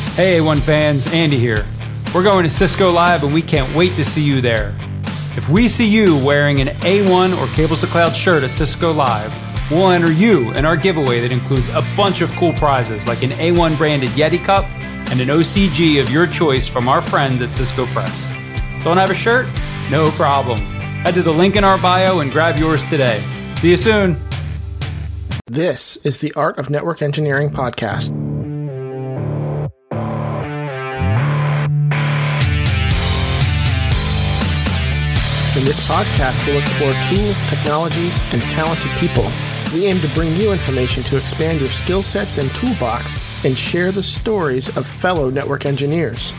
Hey A1 fans, Andy here. We're going to Cisco Live and we can't wait to see you there. If we see you wearing an A1 or Cables to Cloud shirt at Cisco Live, we'll enter you in our giveaway that includes a bunch of cool prizes like an A1 branded Yeti cup and an OCG of your choice from our friends at Cisco Press. Don't have a shirt? No problem. Head to the link in our bio and grab yours today. See you soon. This is the Art of Network Engineering podcast. In this podcast, we'll explore tools, technologies, and talented people. We aim to bring you information to expand your skill sets and toolbox and share the stories of fellow network engineers.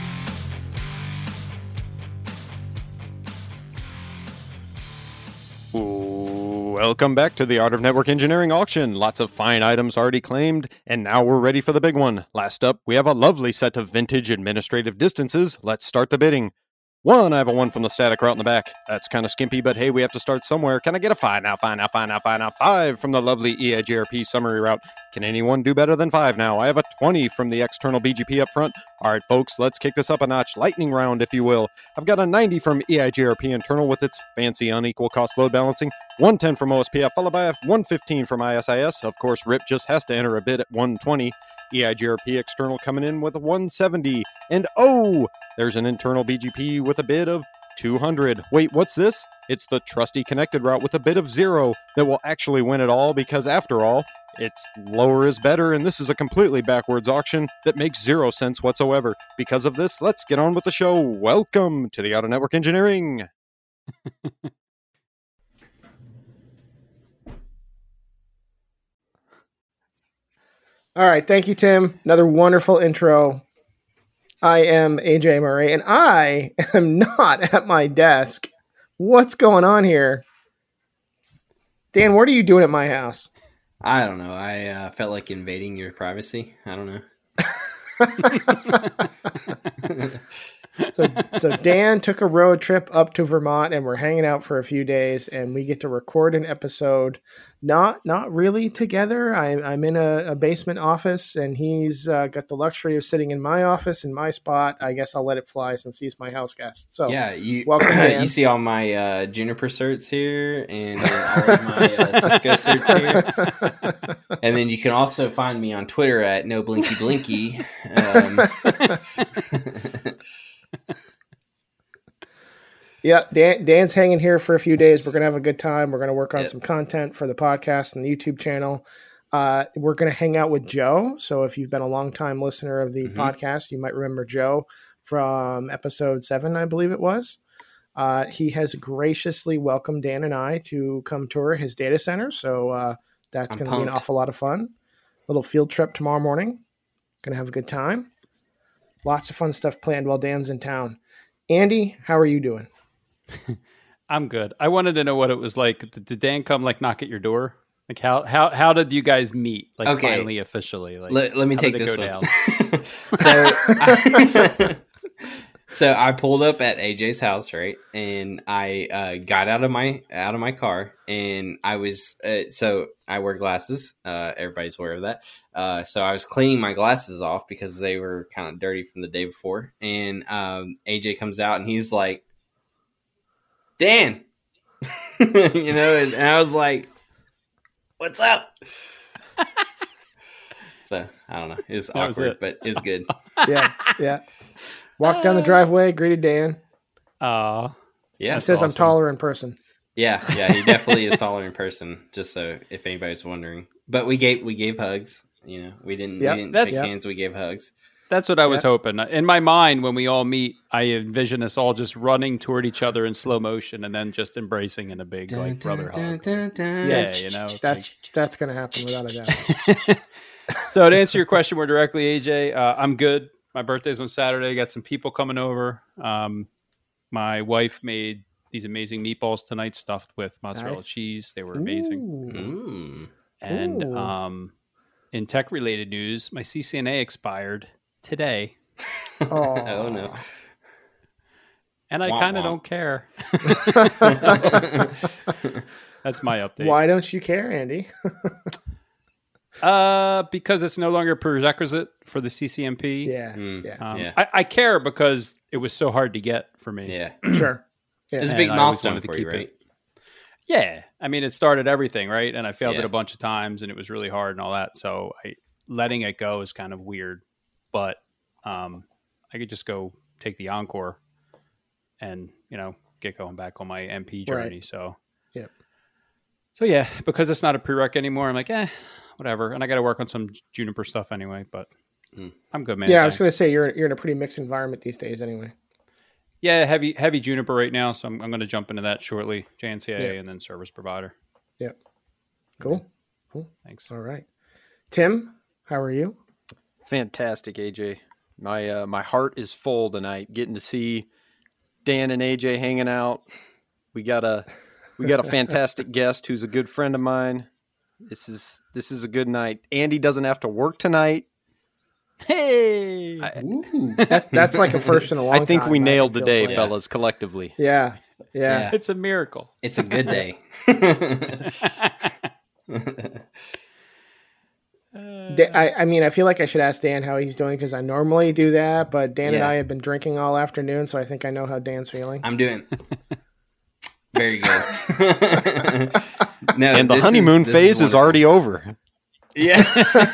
Welcome back to the Art of Network Engineering auction. Lots of fine items already claimed, and now we're ready for the big one. Last up, we have a lovely set of vintage administrative distances. Let's start the bidding. I have a 1 from the static route in the back. That's kind of skimpy, but hey, we have to start somewhere. Can I get a 5 now? 5 from the lovely EIGRP summary route. Can anyone do better than 5 now? I have a 20 from the external BGP up front. All right, folks, let's kick this up a notch. Lightning round, if you will. I've got a 90 from EIGRP internal with its fancy unequal cost load balancing. 110 from OSPF, followed by a 115 from ISIS. Of course, RIP just has to enter a bid at 120. EIGRP external coming in with a 170. And there's an internal BGP with a bid of 200. Wait, what's this? It's the trusty connected route with a bid of 0 that will actually win it all because after all, it's lower is better and this is a completely backwards auction that makes 0 sense whatsoever. Because of this, let's get on with the show. Welcome to the Art of Network Engineering. All right, thank you, Tim. Another wonderful intro. I am AJ Murray, and I am not at my desk. What's going on here? Dan, what are you doing at my house? I don't know. I felt like invading your privacy. I don't know. So Dan took a road trip up to Vermont, and we're hanging out for a few days, and we get to record an episode. Not really together. I'm in a basement office, and he's got the luxury of sitting in my office in my spot. I guess I'll let it fly since he's my house guest. So yeah, welcome, Dan. You see all my Juniper certs here, and all of my Cisco certs here, and then you can also find me on Twitter at NoBlinkyBlinky. Yeah, Dan's hanging here for a few days. We're going to have a good time. We're going to work on some content for the podcast and the YouTube channel. We're going to hang out with Joe. So if you've been a long-time listener of the podcast, you might remember Joe from episode 7, I believe it was. He has graciously welcomed Dan and I to come tour his data center. So that's going to be an awful lot of fun. Little field trip tomorrow morning. Going to have a good time. Lots of fun stuff planned while Dan's in town. Andy, how are you doing? I'm good. I wanted to know what it was like. Did Dan come knock at your door? Like how did you guys meet? Finally officially. Let me take this one. Down? So I pulled up at AJ's house, right? And I got out of my car, and I was so I wear glasses. Everybody's aware of that. So I was cleaning my glasses off because they were kind of dirty from the day before. And AJ comes out, and he's like, Dan, and I was like, what's up? So I don't know. It was awkward, but it was good. Yeah. Walked down the driveway, greeted Dan. Yeah. He says awesome. I'm taller in person. Yeah, he definitely is taller in person, just so if anybody's wondering. But we gave hugs, We didn't shake hands, we gave hugs. That's what I was hoping. In my mind, when we all meet, I envision us all just running toward each other in slow motion and then just embracing in a big brother hug. Yeah, that's going to happen without a doubt. So to answer your question more directly, AJ, I'm good. My birthday's on Saturday. Got some people coming over. My wife made these amazing meatballs tonight, stuffed with mozzarella cheese. They were amazing. And in tech-related news, my CCNA expired today. Oh no! And I kind of don't care. That's my update. Why don't you care, Andy? Because it's no longer a prerequisite for the CCMP. Yeah, Yeah. I care because it was so hard to get for me. Yeah. sure. Yeah. It's a big And I always milestone wanted to for you, keep it. right? Yeah, I mean, it started everything, right? And I failed it Yeah. a bunch of times, and it was really hard and all that. So letting it go is kind of weird. But I could just go take the Encore and get going back on my MP journey. Right. So Yep. So yeah, because it's not a prereq anymore, I'm like, whatever. And I got to work on some Juniper stuff anyway. But I'm good, man. Yeah, I was Thanks. going to say you're in a pretty mixed environment these days, anyway. Yeah, heavy Juniper right now, so I'm going to jump into that shortly. JNCIA Yeah. and then service provider. Yep. Cool. Thanks. All right. Tim, how are you? Fantastic, AJ. My heart is full tonight. Getting to see Dan and AJ hanging out. We got a fantastic guest who's a good friend of mine. This is a good night. Andy doesn't have to work tonight. Hey, That's like a first in a long time. I think we nailed the feels day, like. fellas, collectively. Yeah. it's a miracle. It's a good day. I mean, I feel like I should ask Dan how he's doing because I normally do that, but Dan and Yeah. I have been drinking all afternoon, so I think I know how Dan's feeling. I'm doing very good. No, And the this honeymoon this phase is wonderful. already over. Yeah.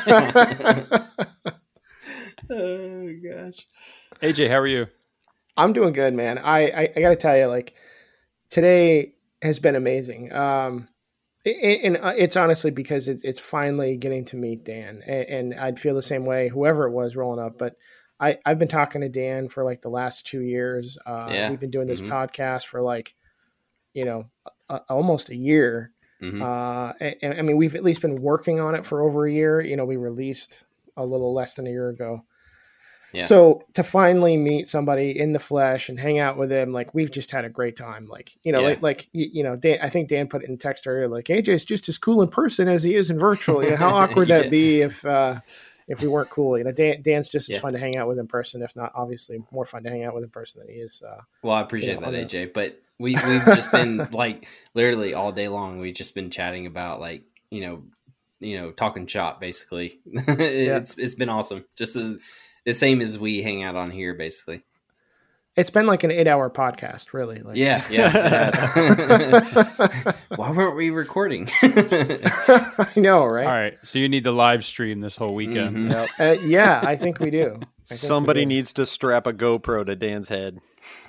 Oh gosh. AJ, how are you? I'm doing good, man. I got to tell you, like, today has been amazing. And it's honestly because it's finally getting to meet Dan, and I'd feel the same way, whoever it was rolling up. But I've been talking to Dan for like the last 2 years. Yeah. We've been doing this Mhm. podcast for like, almost a year. Mhm. And I mean, we've at least been working on it for over a year. We released a little less than a year ago. Yeah. So to finally meet somebody in the flesh and hang out with him, like we've just had a great time. Like, Yeah. Dan, I think Dan put it in text earlier, like AJ's just as cool in person as he is in virtual. How awkward that'd be if we weren't cool. Dan's just as Yeah. fun to hang out with in person, if not obviously more fun to hang out with in person than he is. Well, I appreciate on that, a- AJ. But we've just been like literally all day long. We've just been chatting about like talking shop basically. It's been awesome. Just the same as we hang out on here, basically. It's been like an 8-hour podcast, really. Like, Yeah, it has. Why weren't we recording? I know, right? All right, so you need to live stream this whole weekend. Mhm. Yep. Yeah, I think we do. Somebody needs to strap a GoPro to Dan's head.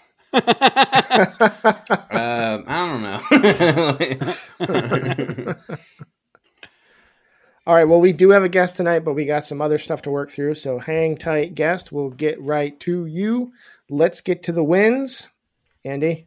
I don't know. All right, well, we do have a guest tonight, but we got some other stuff to work through. So hang tight, guest. We'll get right to you. Let's get to the wins. Andy?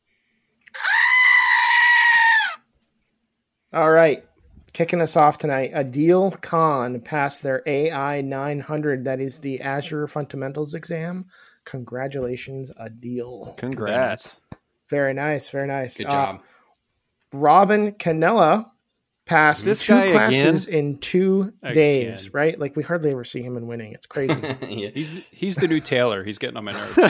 All right, kicking us off tonight, Adil Khan passed their AI 900. That is the Azure Fundamentals exam. Congratulations, Adil. Congrats. Very nice, very nice. Good job. Robin Canella passed This two guy classes in 2 Again. days, right? Like we hardly ever see him in winning. It's crazy. Yeah. He's the new Taylor. He's getting on my nerves.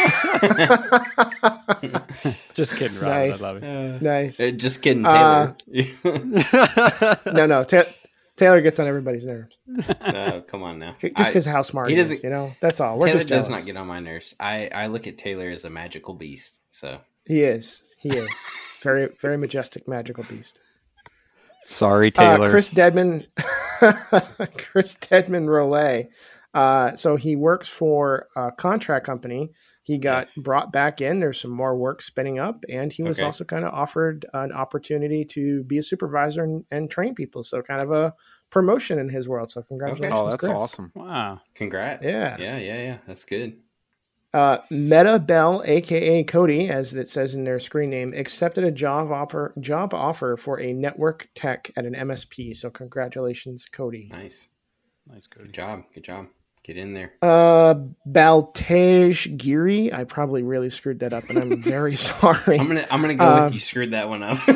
Just kidding, Robin. Nice. I love you. Nice. Just kidding, Taylor. No, Taylor gets on everybody's nerves. No, come on now. Just because how smart he he is, doesn't- That's all. We're Taylor just does jealous. not get on my nerves. I look at Taylor as a magical beast. So He is. Very, very majestic, magical beast. Sorry, Taylor. Chris Dedman Rollet. So he works for a contract company. He got brought back in. There's some more work spinning up, and he was Okay. also kind of offered an opportunity to be a supervisor and train people. So kind of a promotion in his world. So congratulations, Oh, that's Chris. awesome. Wow. congrats. Yeah. Yeah. That's good. Meta Bell, aka Cody, as it says in their screen name, accepted a job offer for a network tech at an MSP. So congratulations, Cody. Nice. Nice, Good good. job. Get in there. Baltej Giri. I probably really screwed that up, and I'm very sorry. I'm gonna go with you. Screwed that one up.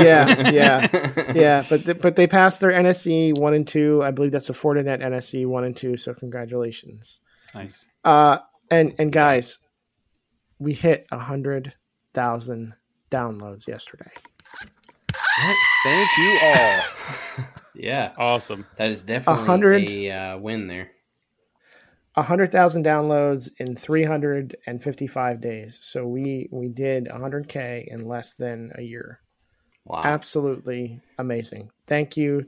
Yeah. But they passed their NSE 1 and 2. I believe that's a Fortinet NSE 1 and 2. So congratulations. Nice. And guys, we hit 100,000 downloads yesterday. Thank you all. Yeah, Awesome. that is definitely a win there. 100,000 downloads in 355 days. So we did 100K in less than a year. Wow. Absolutely amazing. Thank you.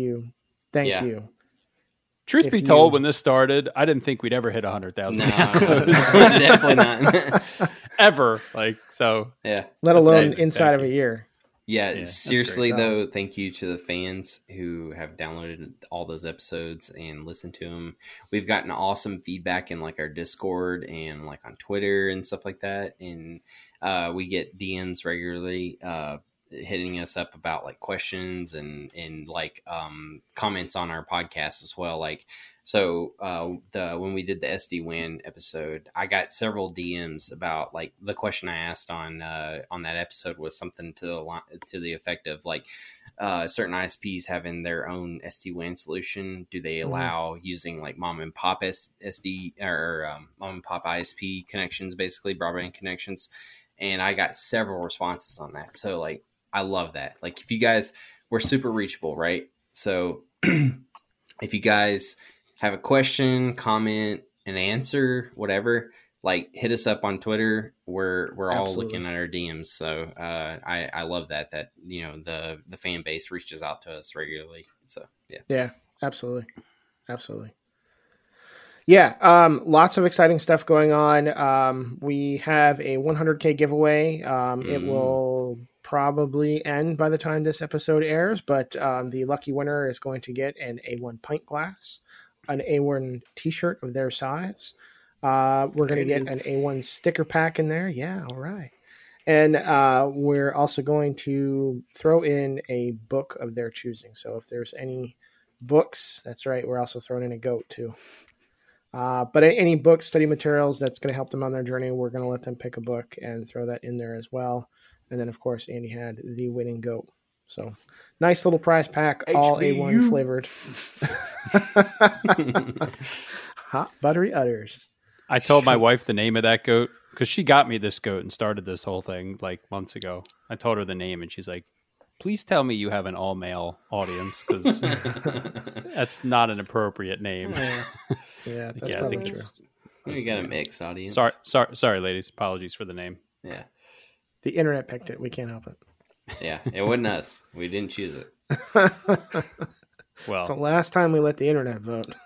Truth If be you- told, when this started, I didn't think we'd ever hit 100,000 No, downloads. definitely not. Ever. Like, so. Yeah. Let That's alone amazing. inside Thank of a you. year. Yeah, that's seriously great. though, thank you to the fans who have downloaded all those episodes and listened to them. We've gotten awesome feedback in like our Discord and like on Twitter and stuff like that. And we get DMs regularly hitting us up about like questions and like comments on our podcast as well. Like, so when we did the SD-WAN episode, I got several DMs about like the question I asked on that episode was something to the effect of like certain ISPs having their own SD-WAN solution. Do they allow using like mom and pop SD or mom and pop ISP connections, basically broadband connections? And I got several responses on that. So like, I love that. Like if you guys, we're super reachable, right? So if you guys have a question, comment, an answer, whatever, like hit us up on Twitter. We're all looking at our DMs. So I love that you know the fan base reaches out to us regularly. So Yeah, absolutely. Yeah, lots of exciting stuff going on. We have a 100K giveaway. It will probably end by the time this episode airs, but the lucky winner is going to get an A1 pint glass, an A1 t-shirt of their size. We're going to get an A1 sticker pack in there. Yeah, all right. And we're also going to throw in a book of their choosing. So if there's any books, that's right, we're also throwing in a goat too. But any book study materials that's going to help them on their journey, we're going to let them pick a book and throw that in there as well. And then, of course, Andy had the winning goat. So nice little prize pack, all A1 flavored. Hot buttery udders. I told my wife the name of that goat because she got me this goat and started this whole thing like months ago. I told her the name and she's like, please tell me you have an all male audience because that's not an appropriate name. Yeah, that's probably true. We got a mixed audience. Sorry, ladies. Apologies for the name. Yeah. The internet picked it. We can't help it. Yeah, it wasn't us. We didn't choose it. Well, it's the last time we let the internet vote.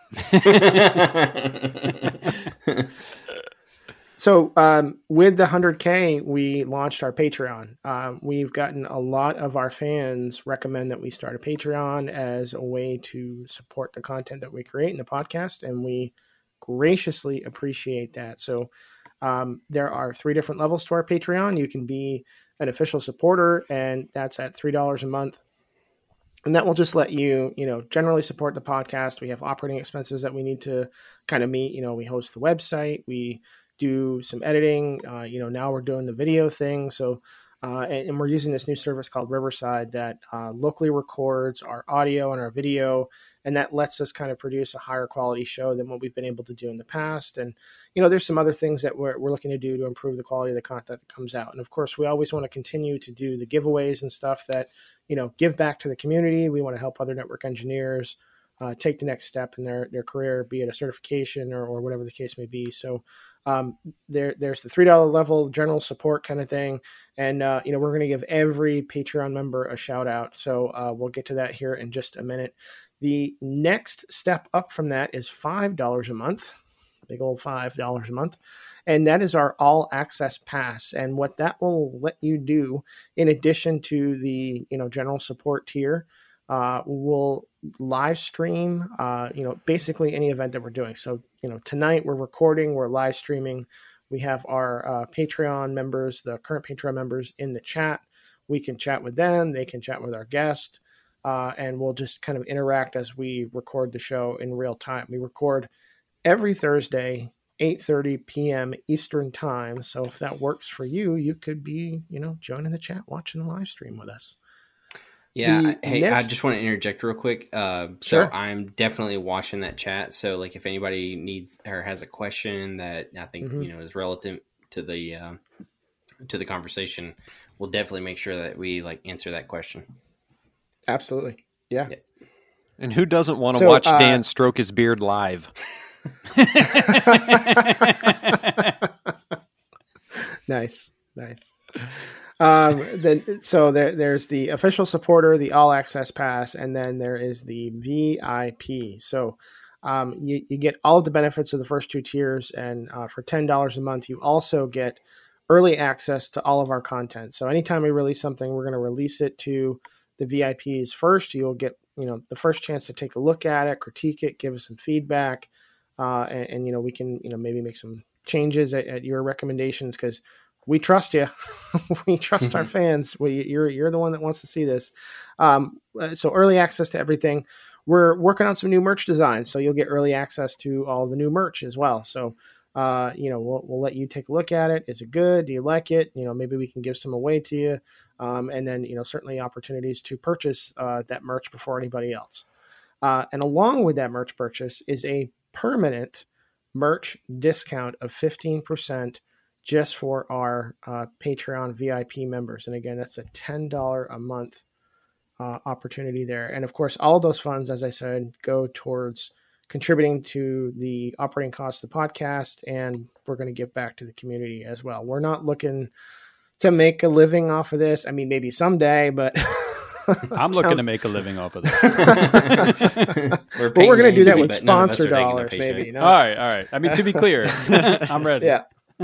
So with the 100K, we launched our Patreon. We've gotten a lot of our fans recommend that we start a Patreon as a way to support the content that we create in the podcast, and we graciously appreciate that. So there are 3 different levels to our Patreon. You can be an official supporter, and that's at $3 a month. And that will just let you, generally support the podcast. We have operating expenses that we need to kind of meet. We host the website. We do some editing. Now we're doing the video thing. So, and we're using this new service called Riverside that locally records our audio and our video. And that lets us kind of produce a higher quality show than what we've been able to do in the past. And, there's some other things that we're looking to do to improve the quality of the content that comes out. And of course, we always want to continue to do the giveaways and stuff that, give back to the community. We want to help other network engineers take the next step in their career, be it a certification or whatever the case may be. So there's the $3 level general support kind of thing. And, we're going to give every Patreon member a shout out. So we'll get to that here in just a minute. The next step up from that is $5 a month, big old $5 a month. And that is our all access pass. And what that will let you do, in addition to the, general support tier, we'll live stream, basically any event that we're doing. So, tonight we're recording, we're live streaming. We have our Patreon members, the current Patreon members in the chat. We can chat with them. They can chat with our guest. And we'll just kind of interact as we record the show in real time. We record every Thursday, 8:30 p.m. Eastern time. So if that works for you, you could be, joining the chat, watching the live stream with us. Yeah. I just want to interject real quick. Sure. So I'm definitely watching that chat. So like if anybody needs or has a question that I think, is relative to the conversation, we'll definitely make sure that we like answer that question. Absolutely. Yeah. And who doesn't want to watch Dan stroke his beard live? Nice. There's the official supporter, the all access pass, and then there is the VIP. So you get all of the benefits of the first two tiers, and for $10 a month, you also get early access to all of our content. So anytime we release something, we're going to release it to the VIPs first. You'll get the first chance to take a look at it, critique it, give us some feedback, and we can maybe make some changes at your recommendations, because we trust you. We trust our fans. You're the one that wants to see this. So early access to everything. We're working on some new merch designs, so you'll get early access to all the new merch as well. So we'll let you take a look at it. Is it good? Do you like it? Maybe we can give some away to you. And then, certainly opportunities to purchase that merch before anybody else. And along with that merch purchase is a permanent merch discount of 15% just for our Patreon VIP members. And again, that's a $10 a month opportunity there. And of course, all those funds, as I said, go towards contributing to the operating costs of the podcast, and we're going to give back to the community as well. We're not looking to make a living off of this. I mean, maybe someday, but I'm looking to make a living off of this. We're going to do that with sponsor dollars, maybe. All right. I mean, to be clear, I'm ready. Yeah.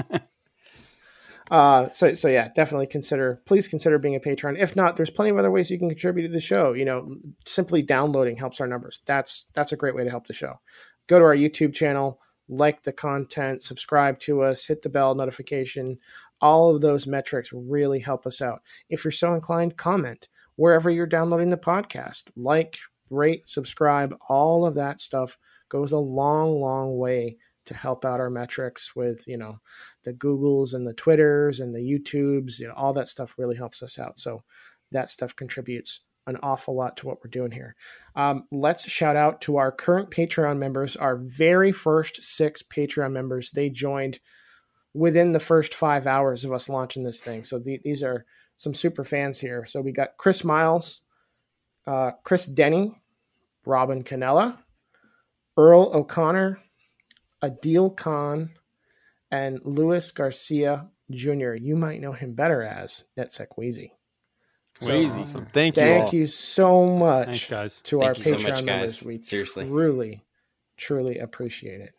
So yeah, definitely please consider being a patron. If not, there's plenty of other ways you can contribute to the show. Simply downloading helps our numbers. That's a great way to help the show. Go to our YouTube channel, like the content, subscribe to us, hit the bell notification. All of those metrics really help us out. If you're so inclined, comment wherever you're downloading the podcast. Like, rate, subscribe, all of that stuff goes a long, long way to help out our metrics with, the Googles and the Twitters and the YouTubes. All that stuff really helps us out. So that stuff contributes an awful lot to what we're doing here. Let's shout out to our current Patreon members, our very first 6 Patreon members. They joined within the first 5 hours of us launching this thing. So these are some super fans here. So we got Chris Miles, Chris Denny, Robin Canella, Earl O'Connor, Adil Khan, and Luis Garcia Jr. You might know him better as NetSec Wheezy. Wheezy. Awesome. Thank you so much. Thanks, guys. To Thank our you so Patreon much, members. guys. We Seriously. truly appreciate it.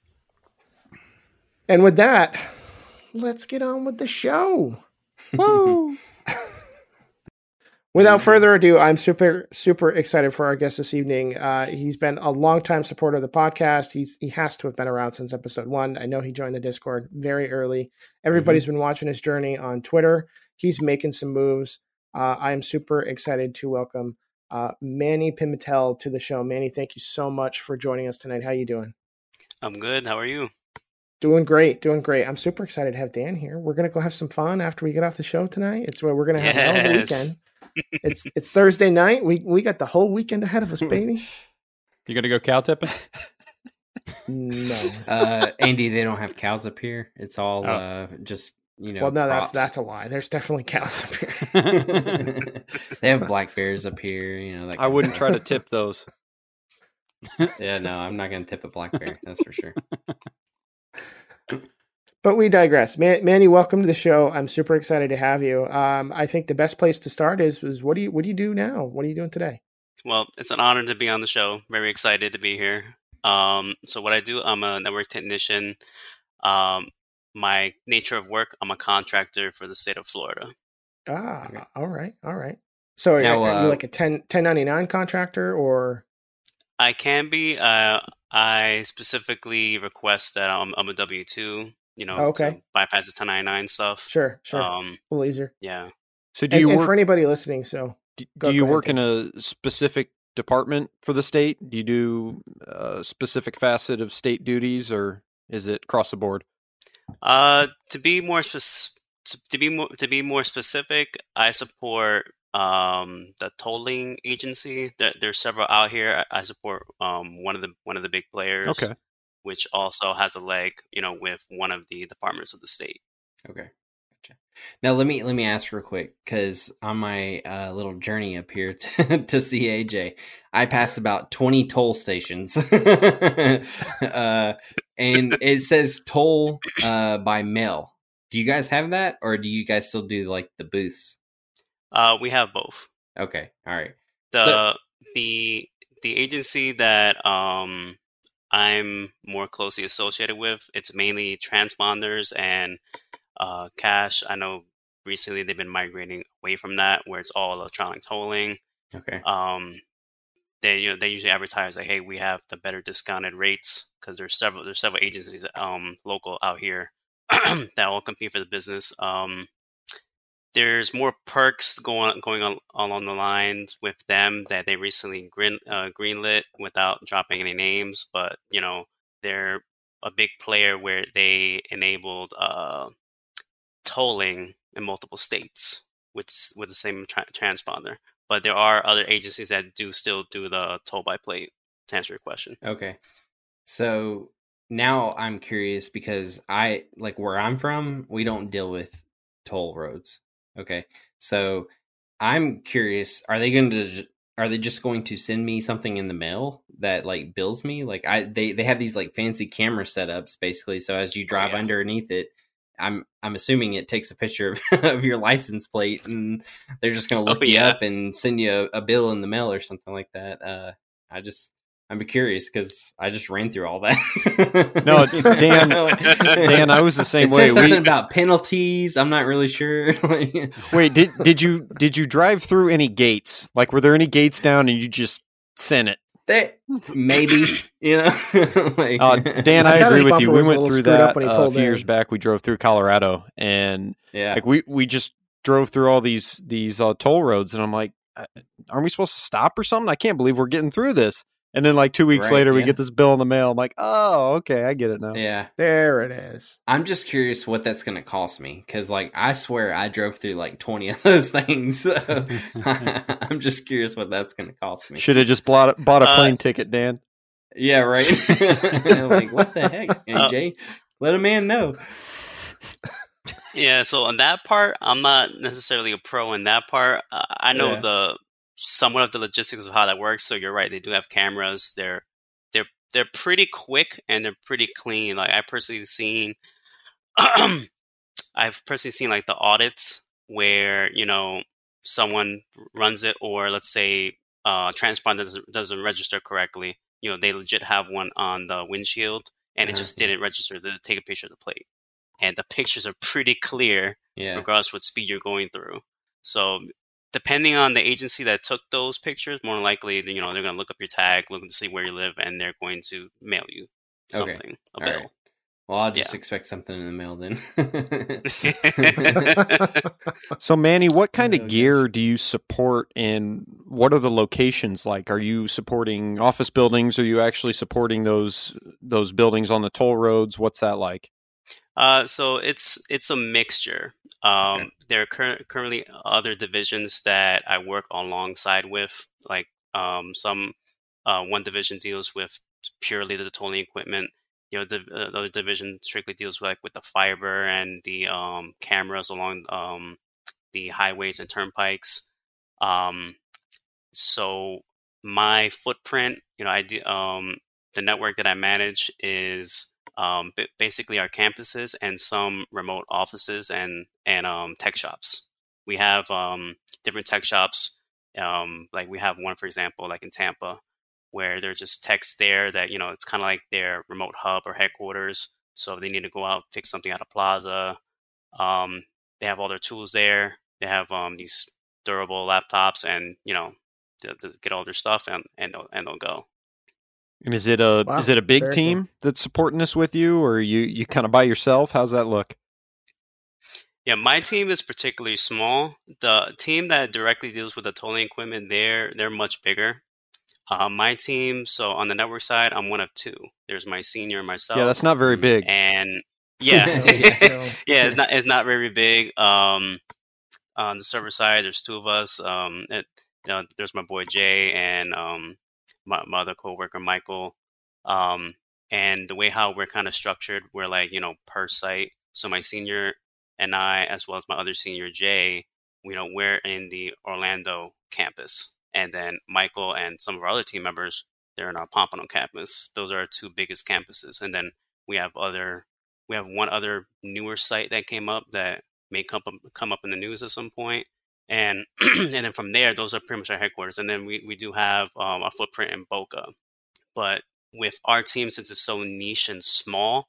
And with that, let's get on with the show. Woo! Without further ado, I'm super, super excited for our guest this evening. He's been a longtime supporter of the podcast. He has to have been around since episode 1. I know he joined the Discord very early. Everybody's been watching his journey on Twitter. He's making some moves. I am super excited to welcome Manny Pimentel to the show. Manny, thank you so much for joining us tonight. How you doing? I'm good. How are you? Doing great. I'm super excited to have Dan here. We're going to go have some fun after we get off the show tonight. It's where we're going to have a hell of a weekend. It's Thursday night. We got the whole weekend ahead of us, baby. You gonna go cow tipping? No, Andy. They don't have cows up here. It's all just Well, no, props. that's a lie. There's definitely cows up here. They have black bears up here. That I wouldn't try to tip those. Yeah, no, I'm not gonna tip a black bear. That's for sure. But we digress. Manny, welcome to the show. I'm super excited to have you. I think the best place to start is what do you do now? What are you doing today? Well, it's an honor to be on the show. Very excited to be here. So what I do, I'm a network technician. My nature of work, I'm a contractor for the state of Florida. Okay. All right. So are you like a 1099 contractor, or? I can be. I specifically request that I'm a W-2. Okay. To bypass the 1099 stuff. Sure. A little easier. Yeah. So do you and work for anybody listening? So do you work in a specific department for the state? Do you do a specific facet of state duties, or is it across the board? To be more specific, I support the tolling agency. There's several out here. I support one of the big players. Okay. Which also has a leg, with one of the departments of the state. Okay. Gotcha. Now let me ask real quick, because on my little journey up here to see AJ, I passed about 20 toll stations, and it says toll by mail. Do you guys have that, or do you guys still do like the booths? We have both. Okay, all right. The agency that I'm more closely associated with, it's mainly transponders and cash. I know recently they've been migrating away from that, where it's all electronic tolling. Okay. They usually advertise like, hey, we have the better discounted rates, because there's several agencies local out here that all compete for the business. There's more perks going on along the lines with them that they recently greenlit without dropping any names, but they're a big player where they enabled tolling in multiple states with the same transponder. But there are other agencies that do still do the toll by plate, to answer your question. Okay. So now I'm curious, because I like where I'm from, we don't deal with toll roads. Okay. So I'm curious, are they just going to send me something in the mail that like bills me? Like they have these like fancy camera setups basically. So as you drive underneath it, I'm assuming it takes a picture of your license plate, and they're just going to look you up and send you a bill in the mail or something like that. I'm curious, because I just ran through all that. No, Dan, I was the same way. It says something about penalties. I'm not really sure. Wait, did you drive through any gates? Like, were there any gates down and you just sent it? Maybe, Dan, I agree with you. We went through that a few years back. We drove through Colorado, and like we just drove through all these toll roads, and I'm like, aren't we supposed to stop or something? I can't believe we're getting through this. And then like 2 weeks later, we get this bill in the mail. I'm like, oh, okay, I get it now. Yeah. There it is. I'm just curious what that's going to cost me, because like I swear I drove through like 20 of those things. So I'm just curious what that's going to cost me. Should have just bought a plane ticket, Dan. Yeah, right. Like, what the heck, AJ? Let a man know. Yeah, so on that part, I'm not necessarily a pro in that part. I know somewhat of the logistics of how that works. So you're right; they do have cameras. They're pretty quick and they're pretty clean. Like I've personally seen like the audits where someone runs it, or let's say transponder doesn't register correctly. They legit have one on the windshield, and it just didn't register to take a picture of the plate. And the pictures are pretty clear, regardless of what speed you're going through. So depending on the agency that took those pictures, more likely, they're going to look up your tag, look to see where you live, and they're going to mail you something, a bill. Right. Well, I'll just expect something in the mail then. So, Manny, what kind of gear do you support, and what are the locations like? Are you supporting office buildings? Are you actually supporting those buildings on the toll roads? What's that like? So it's a mixture. There are currently other divisions that I work alongside with, like one division deals with purely the tolling equipment. The other division strictly deals with the fiber and the cameras along the highways and turnpikes. So my footprint, the network that I manage is basically our campuses and some remote offices and tech shops. We have different tech shops. Like we have one, for example, like in Tampa, where there's just techs there that, it's kind of like their remote hub or headquarters. So if they need to go out, fix something at a plaza, they have all their tools there. They have these durable laptops, and, to get all their stuff and they'll go. And is it a big team that's supporting this with you, or you kind of by yourself? How's that look? Yeah, my team is particularly small. The team that directly deals with the tolling equipment, they're much bigger. My team, so on the network side, I'm one of two. There's my senior and myself. Yeah, that's not very big. And it's not very big. On the server side, there's two of us. There's my boy Jay and my other coworker Michael. And the way how we're kind of structured, we're like per site. So my senior and I, as well as my other senior Jay, we're in the Orlando campus, and then Michael and some of our other team members, they're in our Pompano campus. Those are our two biggest campuses, and then we have one other newer site that came up that may come up in the news at some point. And and then from there, those are pretty much our headquarters. And then we do have a footprint in Boca. But with our team, since it's so niche and small,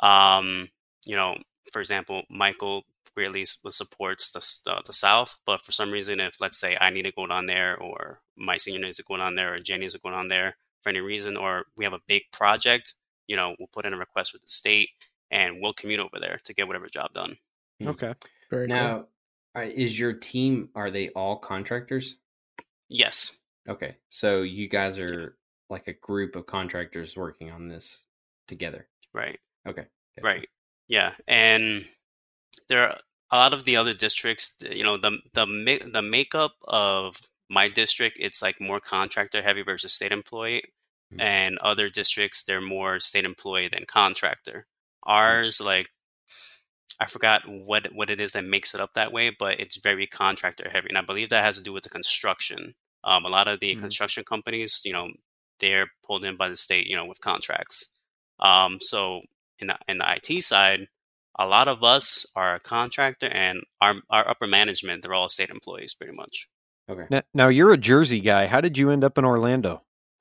for example, Michael really supports the South. But for some reason, if let's say I need to go down there, or my senior needs to go down there, or Jenny needs to go down there for any reason, or we have a big project, we'll put in a request with the state, and we'll commute over there to get whatever job done. Okay. Very cool. Now, is your team, are they all contractors? Yes. Okay. So you guys are like a group of contractors working on this together. Right. Okay. Gotcha. Right. Yeah. And there are a lot of the other districts, the makeup of my district, it's like more contractor heavy versus state employee. Mm-hmm. And other districts, they're more state employee than contractor. Ours, like, I forgot what it is that makes it up that way, but it's very contractor heavy. And I believe that has to do with the construction. A lot of the construction companies, they're pulled in by the state, with contracts. So in the IT side, a lot of us are a contractor, and our upper management, they're all state employees pretty much. Okay. Now you're a Jersey guy. How did you end up in Orlando?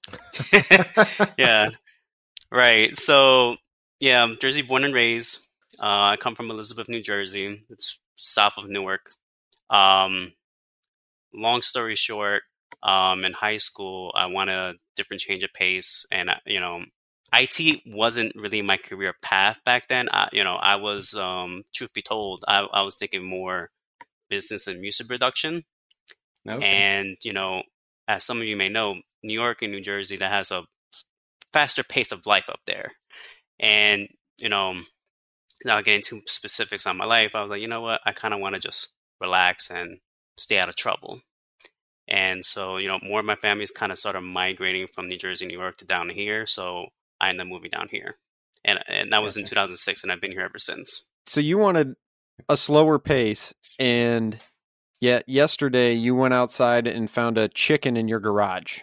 Yeah. Right. So, yeah, I'm Jersey born and raised. I come from Elizabeth, New Jersey. It's south of Newark. Long story short, in high school, I wanted a different change of pace. And, IT wasn't really my career path back then. I was, truth be told, I was thinking more business and music production. Okay. And, as some of you may know, New York and New Jersey, that has a faster pace of life up there. And, not getting too specifics on my life, I was like, you know what? I kind of want to just relax and stay out of trouble. And so, more of my family's kind of started migrating from New Jersey, New York to down here. So I ended up moving down here. And that was in 2006, and I've been here ever since. So you wanted a slower pace, and yet yesterday you went outside and found a chicken in your garage.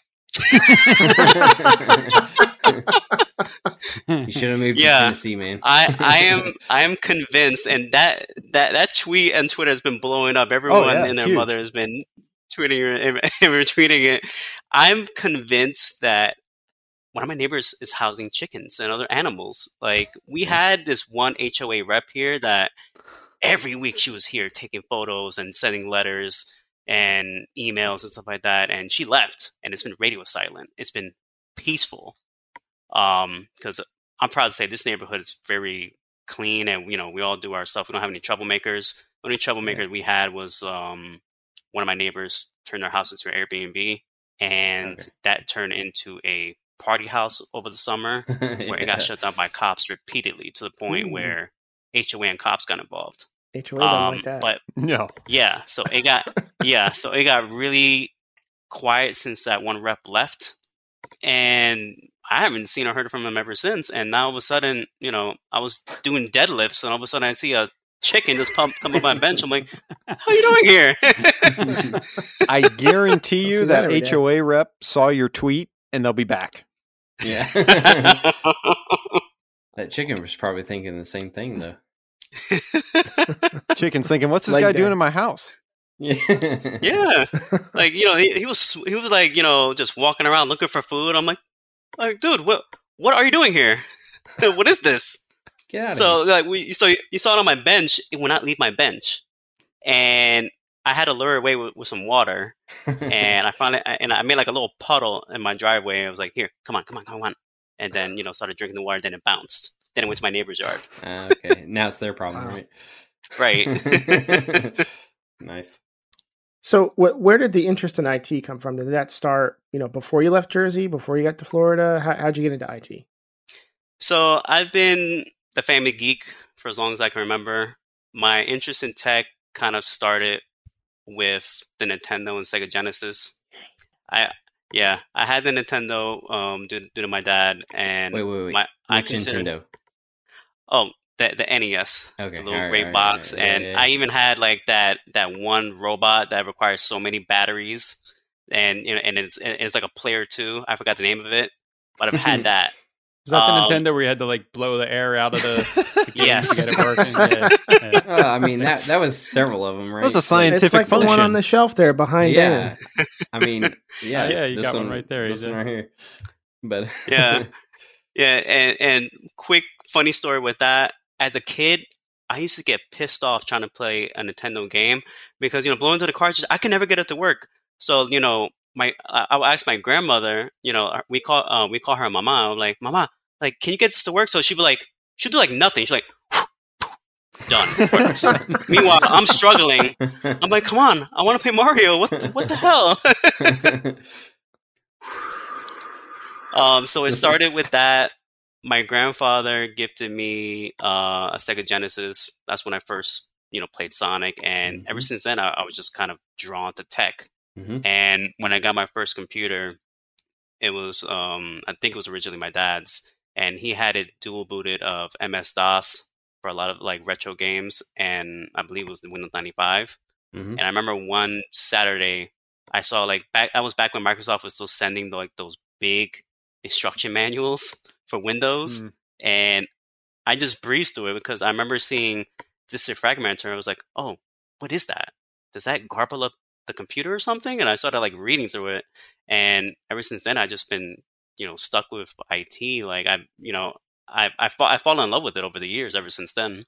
You should have moved to Tennessee, man. I am convinced, and that tweet on Twitter has been blowing up. Everyone and their mother has been tweeting and retweeting it. I'm convinced that one of my neighbors is housing chickens and other animals. Like, we had this one HOA rep here that every week she was here taking photos and sending letters and emails and stuff like that. And she left, and it's been radio silent. It's been peaceful. Because I'm proud to say this neighborhood is very clean, and we all do our stuff. We don't have any troublemakers. The only troublemaker we had was one of my neighbors turned their house into an Airbnb, and that turned into a party house over the summer where it got shut down by cops repeatedly, to the point where HOA and cops got involved. HOA don't like that. But no, so it got really quiet since that one rep left, and I haven't seen or heard from him ever since. And now all of a sudden, I was doing deadlifts, and all of a sudden I see a chicken just come up my bench. I'm like, what are you doing here? I guarantee you that HOA rep saw your tweet, and they'll be back. Yeah. That chicken was probably thinking the same thing, though. Chicken's thinking, what's this guy doing in my house? Yeah. Like, he was like, just walking around looking for food. I'm like, dude, what are you doing here? What is this? Get out of here. Like, you saw it on my bench. It would not leave my bench, and I had to lure it away with some water. And I made like a little puddle in my driveway. I was like, here, come on. And then, started drinking the water. Then it bounced. Then it went to my neighbor's yard. Okay. Now it's their problem, right? Right. Nice. So where did the interest in IT come from? Did that start, before you left Jersey, before you got to Florida? How'd you get into IT? So I've been the family geek for as long as I can remember. My interest in tech kind of started with the Nintendo and Sega Genesis. I had the Nintendo due to my dad. And wait. Which Nintendo? Oh, the NES, Okay, the little all gray right, box, all right. Yeah, and yeah. I even had like that one robot that requires so many batteries, and and it's like a player too. I forgot the name of it, but I've had that. Was that the Nintendo where you had to like blow the air out of the game Yes. to get it working? Yeah. I mean, that was several of them, right? That was a scientific It's like the one function. on the shelf there behind Yeah. Dan. I mean, yeah. Yeah, you this got one right there, This AJ. one right here. But Yeah. Yeah, and quick funny story with that. As a kid, I used to get pissed off trying to play a Nintendo game because blowing to the cartridge, I could never get it to work. So I would ask my grandmother. We call her Mama. I'm like, Mama, like, can you get this to work? So she'd be like, she'll do like nothing. She's like, done. Works. Meanwhile, I'm struggling. I'm like, come on, I want to play Mario. What the hell? So it started with that. My grandfather gifted me a Sega Genesis. That's when I first, played Sonic. And ever since then, I was just kind of drawn to tech. And when I got my first computer, it was, I think it was originally my dad's. And he had it dual booted of MS-DOS for a lot of like retro games. And I believe it was the Windows 95. And I remember one Saturday, I saw that was back when Microsoft was still sending those big instruction manuals for Windows, and I just breezed through it because I remember seeing Distant Fragmenter. I was like, "Oh, what is that? Does that garble up the computer or something?" And I started like reading through it, and ever since then, I've just been stuck with IT. Like I've fallen in love with it over the years. Ever since then.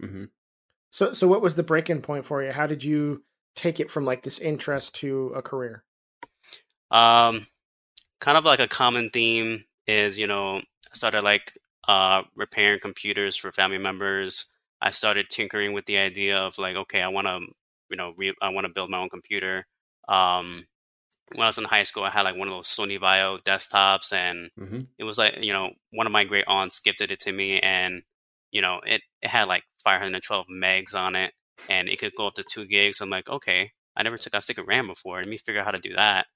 So what was the break-in point for you? How did you take it from like this interest to a career? Kind of like a common theme is, I started like repairing computers for family members. I started tinkering with the idea of like, okay, I want to, I want to build my own computer. When I was in high school, I had like one of those Sony Vaio desktops, and it was like, one of my great aunts gifted it to me, and it had like 512 megs on it, and it could go up to 2 gigs. So I'm like, okay, I never took out a stick of RAM before. Let me figure out how to do that.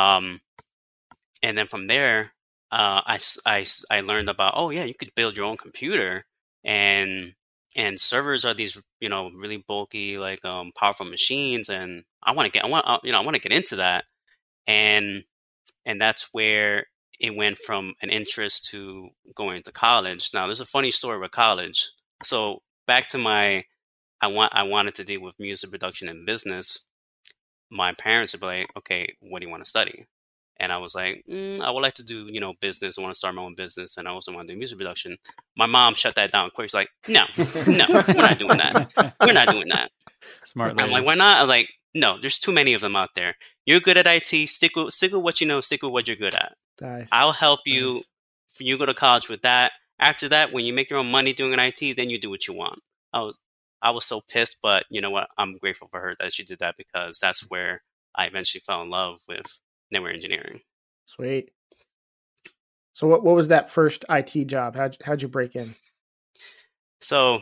And then from there, I learned about, oh yeah, you could build your own computer, and servers are these really bulky, like powerful machines, and I want to get into that, and that's where it went from an interest to going to college. Now, there's a funny story with college. So back to I wanted to deal with music production and business. My parents would be like, okay, what do you want to study? And I was like, I would like to do, business. I want to start my own business. And I also want to do music production. My mom shut that down quick. She's like, no, we're not doing that. We're not doing that. Smart lady. I'm like, why not? I'm like, no, there's too many of them out there. You're good at IT. Stick with what you know. Stick with what you're good at. Nice. I'll help you. You go to college with that. After that, when you make your own money doing an IT, then you do what you want. I was so pissed, but you know what? I'm grateful for her that she did that, because that's where I eventually fell in love with network engineering. Sweet. So what was that first IT job? How'd you break in? So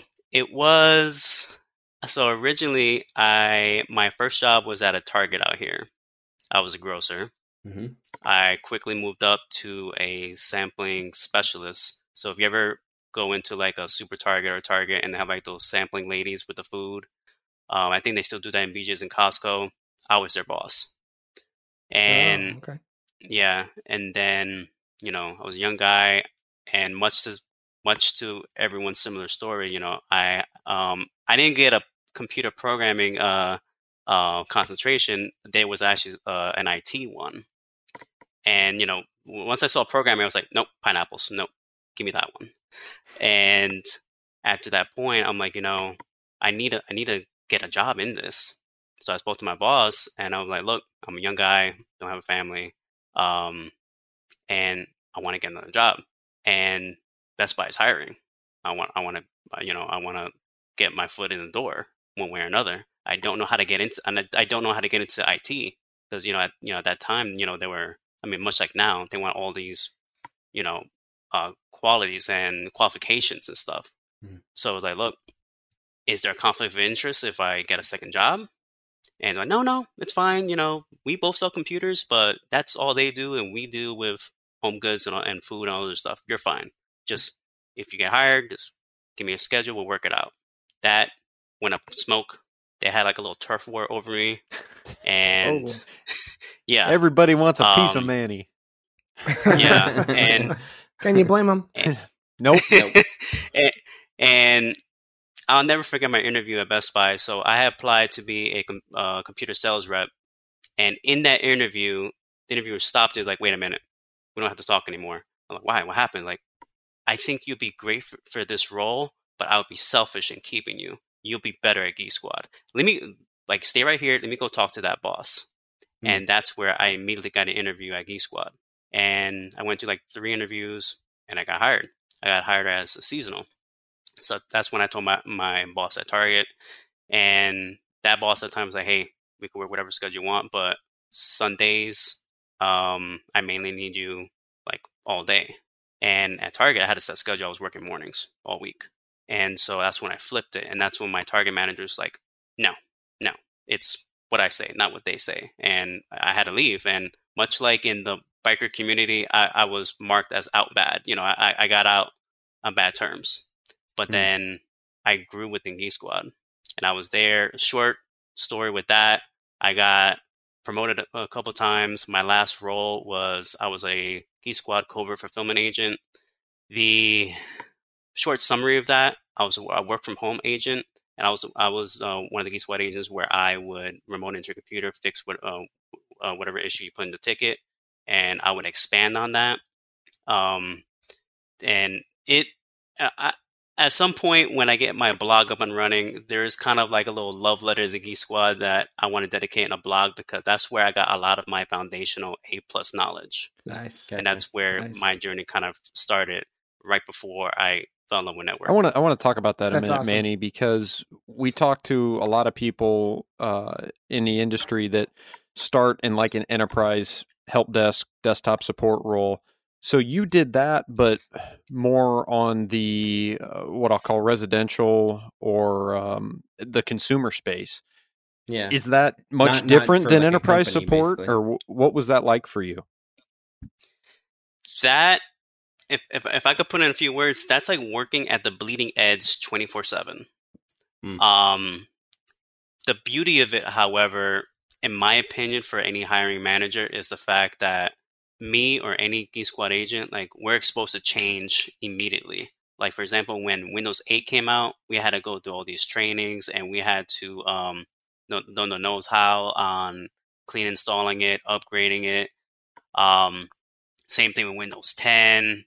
originally my first job was at a Target out here. I was a grocer. I quickly moved up to a sampling specialist. So if you ever go into like a Super Target or Target and they have like those sampling ladies with the food, I think they still do that in BJ's and Costco. I was their boss. And okay. Yeah, and then I was a young guy, and much to everyone's similar story, I didn't get a computer programming concentration. There was actually an IT one, and once I saw programming, I was like, nope, pineapples, nope, give me that one. And after that point, I'm like, I need to get a job in this. So I spoke to my boss, and I was like, look, I'm a young guy, don't have a family, and I want to get another job. And Best Buy is hiring. I want to get my foot in the door one way or another. I don't know how to get into IT, because at that time, there were, much like now, they want all these qualities and qualifications and stuff. So I was like, look, is there a conflict of interest if I get a second job? And like, no, it's fine. We both sell computers, but that's all they do, and we do with home goods and food and all other stuff. You're fine. Just if you get hired, just give me a schedule, we'll work it out. That went up in smoke. They had like a little turf war over me, and yeah, Everybody wants a piece of Manny. Yeah, and can you blame them? Nope. and I'll never forget my interview at Best Buy. So I had applied to be a computer sales rep, and in that interview, the interviewer stopped. He was like, "Wait a minute, we don't have to talk anymore." I'm like, "Why? What happened?" Like, I think you'd be great for this role, but I would be selfish in keeping you. You'll be better at Geek Squad. Let me stay right here. Let me go talk to that boss. And that's where I immediately got an interview at Geek Squad. And I went to like 3 interviews and I got hired. I got hired as a seasonal. So that's when I told my boss at Target. And that boss at the time was like, "Hey, we can work whatever schedule you want, but Sundays, I mainly need you like all day." And at Target, I had a set schedule. I was working mornings all week. And so that's when I flipped it. And that's when my Target manager's like, no, it's what I say, not what they say. And I had to leave. And much like in the biker community, I was marked as out bad. You know, I got out on bad terms. But then I grew within Geek Squad. And I was there. Short story with that. I got promoted a couple of times. My last role was I was a Geek Squad covert fulfillment agent. The short summary of that, I was a work from home agent, and I was one of the Geek Squad agents where I would remote into your computer, fix whatever issue you put in the ticket, and I would expand on that. And at some point when I get my blog up and running, there's kind of like a little love letter to the Geek Squad that I want to dedicate in a blog, because that's where I got a lot of my foundational A+ knowledge. Nice. And that's where my journey kind of started right before I fell in love with network. I want to talk about that a minute, awesome. Manny, because we talk to a lot of people in the industry that start in like an enterprise help desk, desktop support role. So you did that, but more on the what I'll call residential or the consumer space. Yeah. Is that much Not different for than like a enterprise company, support, basically. or what was that like for you? That, if I could put in a few words, that's like working at the bleeding edge 24/7. The beauty of it, however, in my opinion, for any hiring manager, is the fact that me or any Geek Squad agent, like, we're exposed to change immediately. Like, for example, when Windows 8 came out, we had to go through all these trainings, and we had to know the knows-how on clean installing it, upgrading it. Same thing with Windows 10.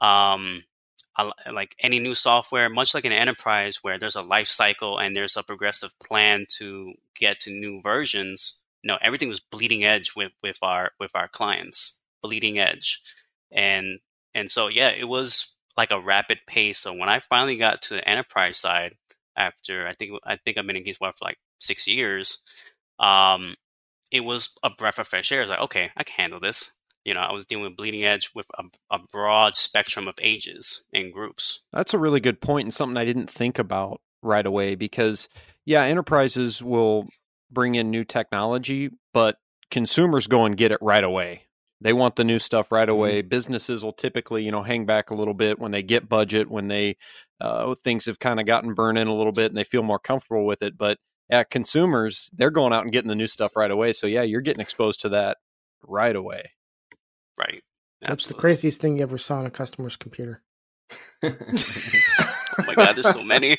Like any new software, much like an enterprise where there's a life cycle and there's a progressive plan to get to new versions. No, everything was bleeding edge with our clients. Bleeding edge. And so, yeah, it was like a rapid pace. So when I finally got to the enterprise side, after I think I've been in Geek Squad for like 6 years, it was a breath of fresh air. I was like, okay, I can handle this. You know, I was dealing with bleeding edge with a broad spectrum of ages and groups. That's a really good point, and something I didn't think about right away, because yeah, enterprises will bring in new technology, but consumers go and get it right away. They want the new stuff right away. Businesses will typically, hang back a little bit when they get budget, when they things have kind of gotten burned in a little bit and they feel more comfortable with it. But consumers, they're going out and getting the new stuff right away. So yeah, you're getting exposed to that right away. Right. That's the craziest thing you ever saw on a customer's computer. Oh my God, there's so many.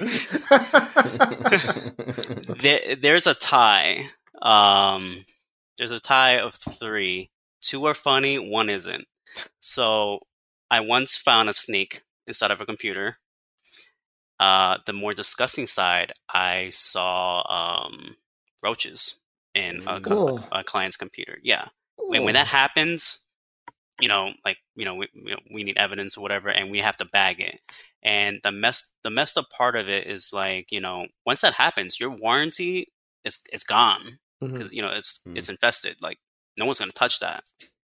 There's a tie. There's a tie of 3. 2 are funny, 1 isn't. So I once found a snake inside of a computer. The more disgusting side, I saw roaches in a client's computer. Yeah. When that happens, we need evidence or whatever, and we have to bag it. And the messed up part of it is like, once that happens, your warranty is gone, because it's infested. Like, no one's going to touch that.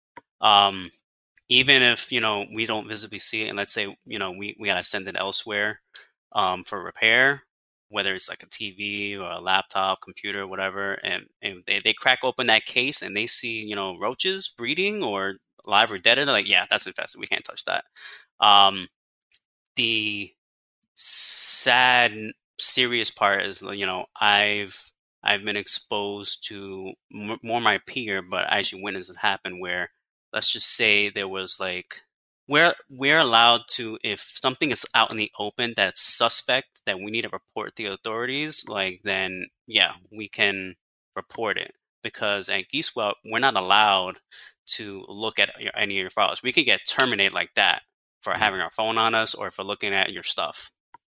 Even if we don't visibly see it, and let's say we got to send it elsewhere for repair, whether it's like a TV or a laptop, computer, whatever, and they crack open that case and they see roaches breeding or live or dead, and they're like, yeah, that's infested. We can't touch that. The sad, serious part is, you know, I've been exposed to more my peer, but I actually witnessed it happen where, let's just say there was like, we're allowed to, if something is out in the open that's suspect that we need to report to the authorities, like, then yeah, we can report it, because at Geek Squad we're not allowed to look at any of your files. We could get terminated like that for having our phone on us or for looking at your stuff.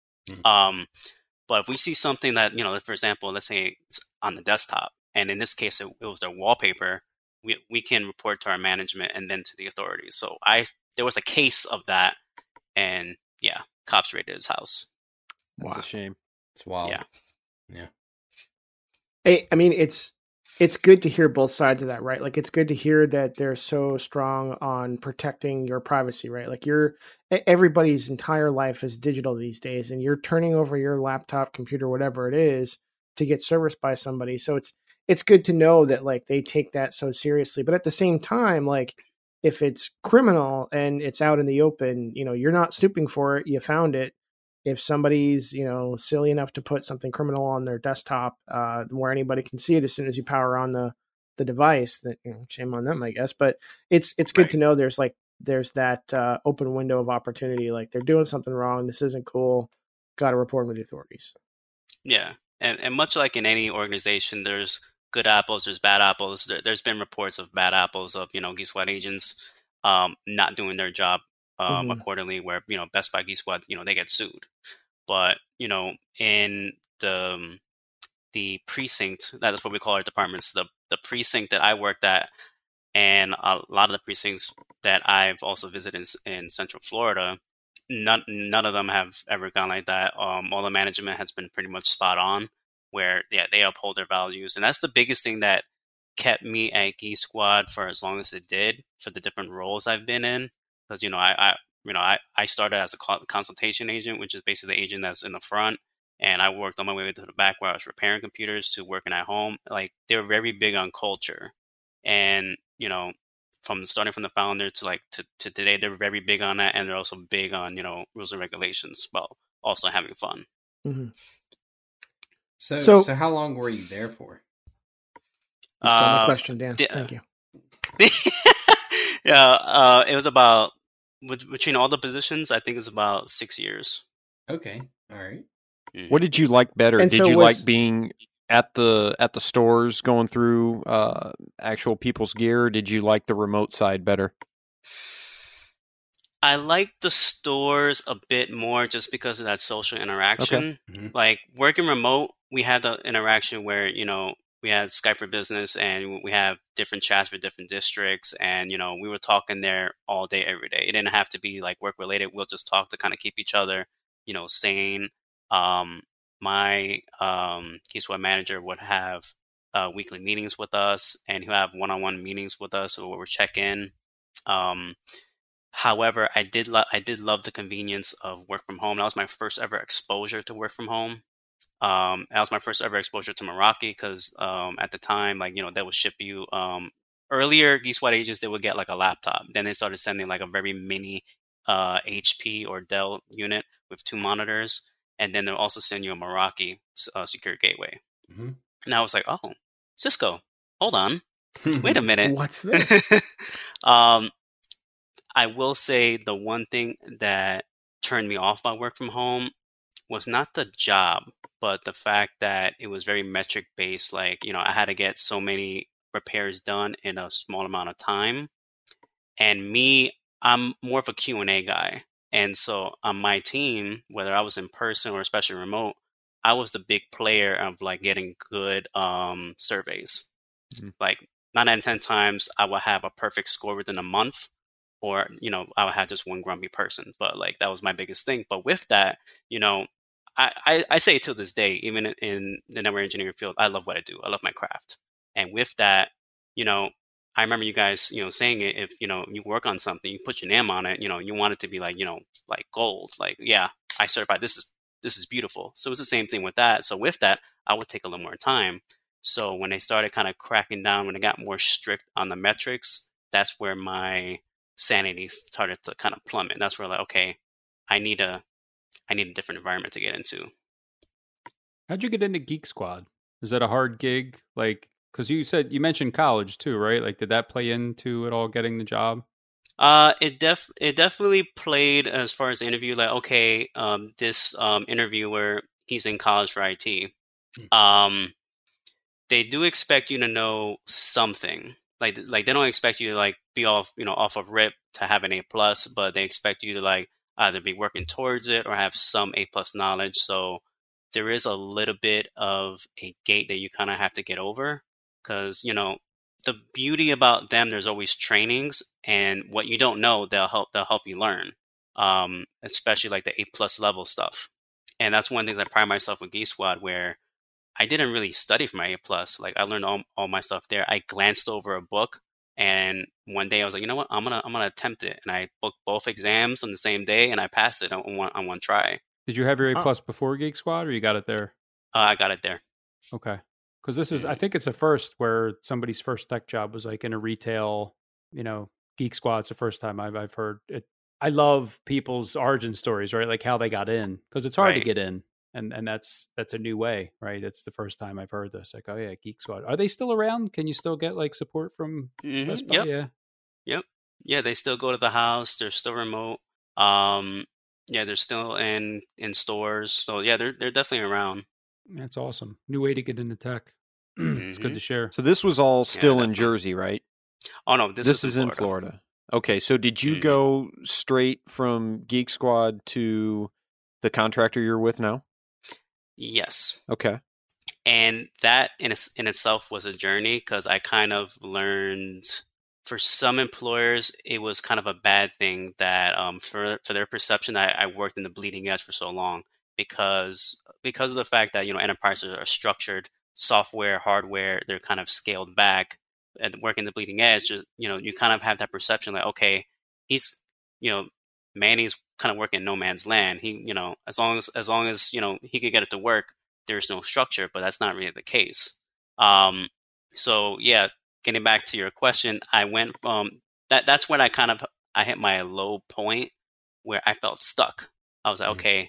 But if we see something that, you know, for example, let's say it's on the desktop, and in this case it was their wallpaper, we can report to our management and then to the authorities. So there was a case of that, and yeah, cops raided his house. That's a shame. It's wild. Yeah. Hey, I mean, it's good to hear both sides of that, right? Like, it's good to hear that they're so strong on protecting your privacy, right? Like, everybody's entire life is digital these days, and you're turning over your laptop, computer, whatever it is, to get serviced by somebody. So it's good to know that, like, they take that so seriously. But at the same time, like, if it's criminal and it's out in the open, you know, you're not snooping for it. You found it. If somebody's, you know, silly enough to put something criminal on their desktop, where anybody can see it as soon as you power on the device, that, you know, shame on them, I guess. But it's good to know there's that open window of opportunity. Like, they're doing something wrong. This isn't cool. Got to report them to the authorities. Yeah, and much like in any organization, there's good apples, there's bad apples. There's been reports of bad apples of, you know, Geek Squad agents not doing their job accordingly, where, you know, Best Buy, Geek Squad, you know, they get sued. But, you know, in the precinct, that is what we call our departments, the precinct that I worked at, and a lot of the precincts that I've also visited in Central Florida, none of them have ever gone like that. All the management has been pretty much spot on, where they uphold their values. And that's the biggest thing that kept me at Geek Squad for as long as it did, for the different roles I've been in. Because, you know, I started as a consultation agent, which is basically the agent that's in the front. And I worked on my way to the back where I was repairing computers to working at home. Like, they were very big on culture. And, you know, starting from the founder to today, they're very big on that. And they're also big on, you know, rules and regulations, while also having fun. Mm-hmm. So how long were you there for? You stole my question, Dan. Thank you. Yeah, it was about, between all the positions, I think it's about 6 years. Okay, all right. What did you like better? And did you like being at the stores, going through actual people's gear, or did you like the remote side better? I like the stores a bit more just because of that social interaction. Okay. Mm-hmm. Like, working remote, we had the interaction where, you know, we had Skype for Business and we have different chats for different districts. And, you know, we were talking there all day, every day. It didn't have to be like work related. We'll just talk to kind of keep each other, you know, sane. My Geek Squad manager would have weekly meetings with us, and he'll have one-on-one meetings with us where we're check in. However, I did love the convenience of work from home. That was my first ever exposure to work from home. That was my first ever exposure to Meraki, because at the time, like, you know, they would ship you earlier Geek Squad agents, they would get like a laptop. Then they started sending like a very mini HP or Dell unit with 2 monitors, and then they'll also send you a Meraki secure gateway. Mm-hmm. And I was like, oh, Cisco, hold on, wait a minute, What's this? I will say the one thing that turned me off by work from home was not the job, but the fact that it was very metric based. Like, you know, I had to get so many repairs done in a small amount of time. And me, I'm more of a Q&A guy. And so on my team, whether I was in person or especially remote, I was the big player of like getting good surveys. Mm-hmm. Like 9 out of 10 times I would have a perfect score within a month. Or, you know, I would have just one grumpy person, but like that was my biggest thing. But with that, you know, I say to this day, even in the network engineering field, I love what I do. I love my craft. And with that, you know, I remember you guys, you know, saying it, if, you know, you work on something, you put your name on it, you know, you want it to be like, you know, like gold, like, yeah, I certified, this is beautiful. So it's the same thing with that. So with that, I would take a little more time. So when they started kind of cracking down, when they got more strict on the metrics, that's where my sanity started to kind of plummet. That's where, like, okay, I need to I need a different environment to get into. How'd you get into Geek Squad? Is that a hard gig? Like, because you mentioned college too, right? Like, did that play into it all getting the job? It definitely played as far as the interview. Like, okay, this interviewer, he's in college for IT. They do expect you to know something. Like they don't expect you to like be off of rip to have an A+, but they expect you to like either be working towards it or have some A+ knowledge. So there is a little bit of a gate that you kind of have to get over, because the beauty about them, there's always trainings, and what you don't know, they'll help you learn, especially like the A+ level stuff. And that's one of the things I pride myself with Geek Squad, where I didn't really study for my A+. Like, I learned all my stuff there. I glanced over a book, and one day I was like, you know what, I'm gonna attempt it, and I booked both exams on the same day, and I passed it on one try. Did you have your A+ before Geek Squad, or you got it there? I got it there. Okay. Because this is, I think it's a first where somebody's first tech job was like in a retail, Geek Squad. It's the first time I've heard it. I love people's origin stories, right? Like how they got in, because it's hard to get in. And that's a new way, right? It's the first time I've heard this. Like, oh yeah, Geek Squad. Are they still around? Can you still get like support from Best Buy? Yep. Yeah, they still go to the house. They're still remote. They're still in stores. So yeah, they're definitely around. That's awesome. New way to get into tech. It's good to share. So this was all still in Jersey, right? Oh no, this is in Florida. Okay, so did you go straight from Geek Squad to the contractor you're with now? Yes. Okay. And that in itself was a journey, because I kind of learned, for some employers, it was kind of a bad thing that for their perception, I worked in the bleeding edge for so long, because of the fact that enterprises are structured, software, hardware, they're kind of scaled back, and working the bleeding edge, you kind of have that perception like, okay, he's Manny's kind of working in no man's land. He as long as he could get it to work, there's no structure, but that's not really the case. So yeah, getting back to your question, I went from that's when I hit my low point where I felt stuck. I was like, okay,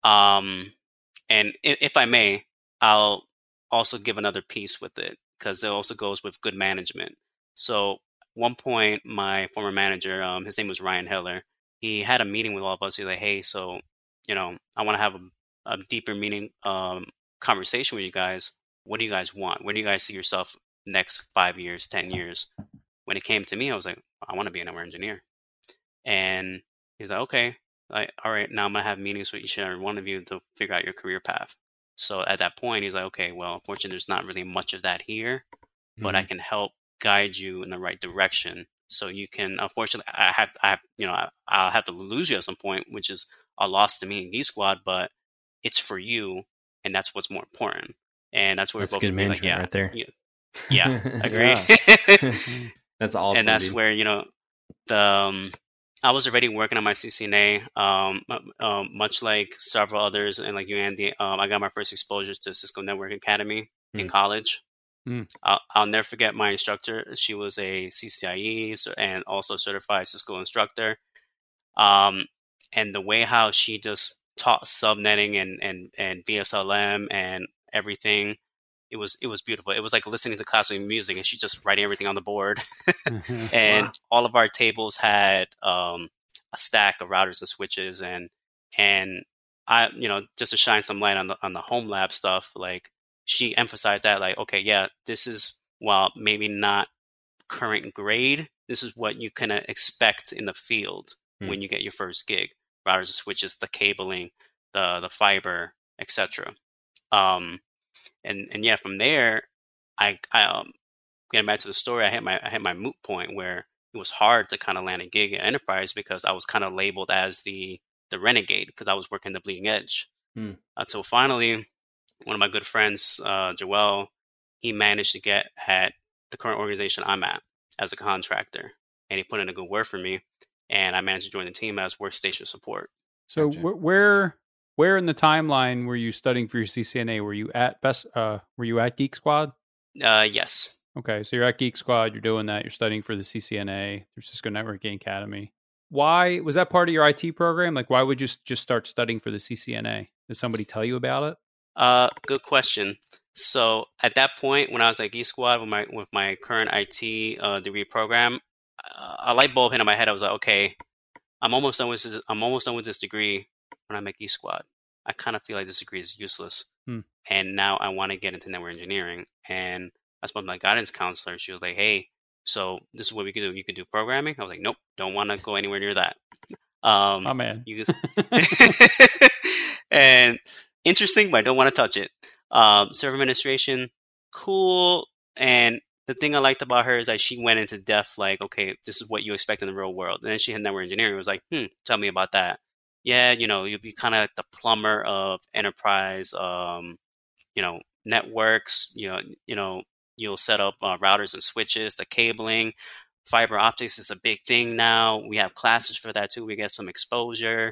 and if I may, I'll also give another piece with it, because it also goes with good management. So one point, my former manager, his name was Ryan Heller, he had a meeting with all of us. He's like, hey, so, I want to have a deeper meaning conversation with you guys. What do you guys want? Where do you guys see yourself next 5 years, 10 years? When it came to me, I was like, I want to be a network engineer. And he's like, okay, all right, now I'm going to have meetings with each and every one of you to figure out your career path. So at that point, he's like, okay, well, unfortunately, there's not really much of that here, but I can help guide you in the right direction. So you can, unfortunately, I'll have to lose you at some point, which is a loss to me in Geek Squad, but it's for you, and that's what's more important. And that's where that's we're both good management right there. Yeah, agreed. That's awesome. And that's where I was already working on my CCNA, much like several others, and like you, Andy. I got my first exposure to Cisco Network Academy in college. I'll never forget my instructor. She was a CCIE and also certified Cisco instructor. And the way how she just taught subnetting and VSLM and everything, it was beautiful. It was like listening to classical music, and she's just writing everything on the board. And all of our tables had a stack of routers and switches, and I, just to shine some light on the home lab stuff, like she emphasized that, like, okay, yeah, this is, while maybe not current grade, this is what you can expect in the field when you get your first gig. Routers and switches, the cabling, the fiber, etc. And yeah, from there, I getting back to the story, I hit my moot point where it was hard to kind of land a gig at Enterprise, because I was kind of labeled as the renegade, because I was working the bleeding edge. Until finally, one of my good friends, Joel, he managed to get at the current organization I'm at as a contractor, and he put in a good word for me, and I managed to join the team as workstation support. So where in the timeline were you studying for your CCNA? Were you at Were you at Geek Squad? Yes. Okay, so you're at Geek Squad. You're doing that. You're studying for the CCNA through Cisco Networking Academy. why was that part of your IT program? Like, why would you just start studying for the CCNA? Did somebody tell you about it? Good question. So at that point, when I was at Geek Squad with my current IT degree program, a light bulb hit in my head. I was like, okay, I'm almost done with this degree. When I'm at Geek Squad, I kind of feel like this degree is useless, and now I want to get into network engineering. And I spoke to my guidance counselor. She was like, hey, so this is what we can do. You can do programming. I was like, nope, don't want to go anywhere near that. Oh man, and interesting, but I don't want to touch it. Server administration, cool. And the thing I liked about her is that she went into depth, like, okay, this is what you expect in the real world. And then she had network engineering. It was like, tell me about that. Yeah, you'll be kind of like the plumber of enterprise, networks. You'll set up routers and switches, the cabling, fiber optics is a big thing now. We have classes for that too. We get some exposure.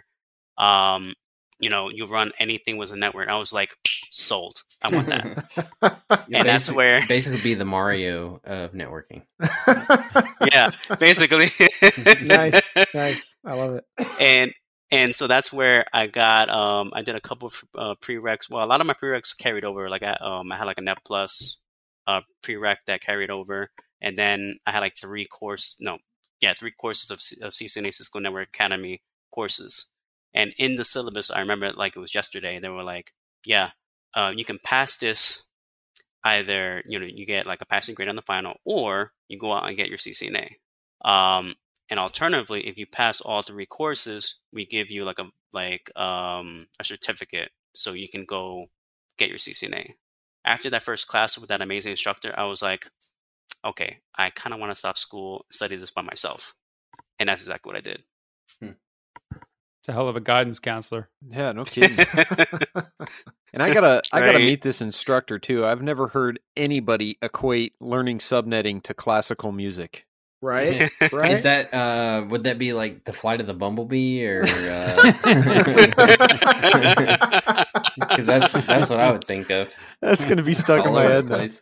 You run anything with a network. I was like, sold. I want that. And that's where basically be the Mario of networking. Yeah, basically. Nice. I love it. And so that's where I got. I did a couple of prereqs. Well, a lot of my prereqs carried over. Like I had like a Net Plus prereq that carried over, and then I had like 3 courses of CCNA Cisco Network Academy courses. And in the syllabus, I remember it like it was yesterday. They were like, yeah, you can pass this. Either, you get like a passing grade on the final, or you go out and get your CCNA. And alternatively, if you pass all 3 courses, we give you like a certificate so you can go get your CCNA. After that first class with that amazing instructor, I was like, okay, I kind of want to stop school, study this by myself. And that's exactly what I did. It's a hell of a guidance counselor. Yeah, no kidding. And I gotta meet this instructor too. I've never heard anybody equate learning subnetting to classical music. Right? Is that would that be like the Flight of the Bumblebee, or? Because that's what I would think of. That's gonna be stuck in my head. Place.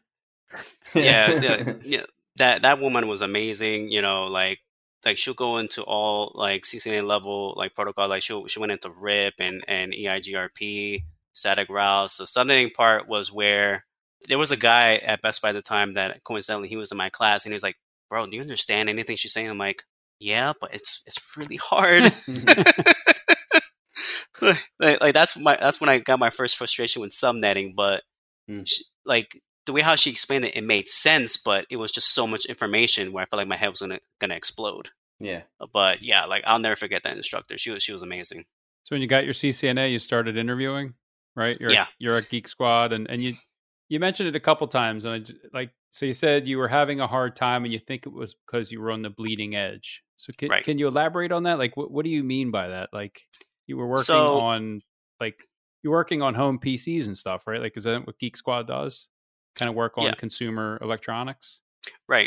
Yeah. That woman was amazing. Like she'll go into all like CCNA level like protocol. Like she went into RIP and EIGRP, static routes. The subnetting part was where there was a guy at Best Buy at the time that coincidentally he was in my class, and he was like, "Bro, do you understand anything she's saying?" I'm like, "Yeah, but it's really hard." like that's when I got my first frustration with subnetting. But like the way how she explained it made sense, but it was just so much information where I felt like my head was gonna explode. Yeah. But yeah, like I'll never forget that instructor. She was amazing. So when you got your CCNA, you started interviewing, right? You're at Geek Squad, and you mentioned it a couple times, and so you said you were having a hard time, and you think it was because you were on the bleeding edge. So can you elaborate on that? Like, what do you mean by that? Like, you were working on home PCs and stuff, right? Like, is that what Geek Squad does? Kind of work on consumer electronics, right?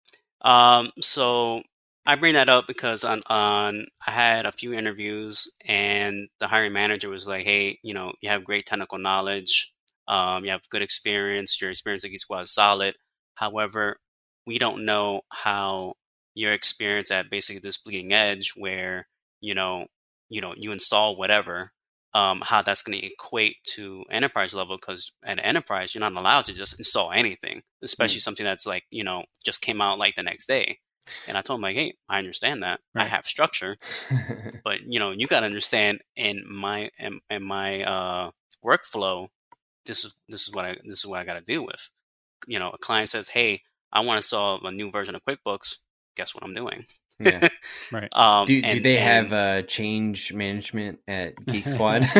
So I bring that up because I had a few interviews, and the hiring manager was like, "Hey, you have great technical knowledge, you have good experience. Your experience at Geek Squad is solid. However, we don't know how your experience at basically this bleeding edge, where you install whatever." How that's going to equate to enterprise level, because at enterprise, you're not allowed to just install anything, especially something that's like, just came out like the next day. And I told him like, hey, I understand that. Right. I have structure, but you got to understand in my workflow, this is what I got to deal with. A client says, hey, I want to install a new version of QuickBooks. Guess what I'm doing? Yeah, right. Do they have change management at Geek Squad? is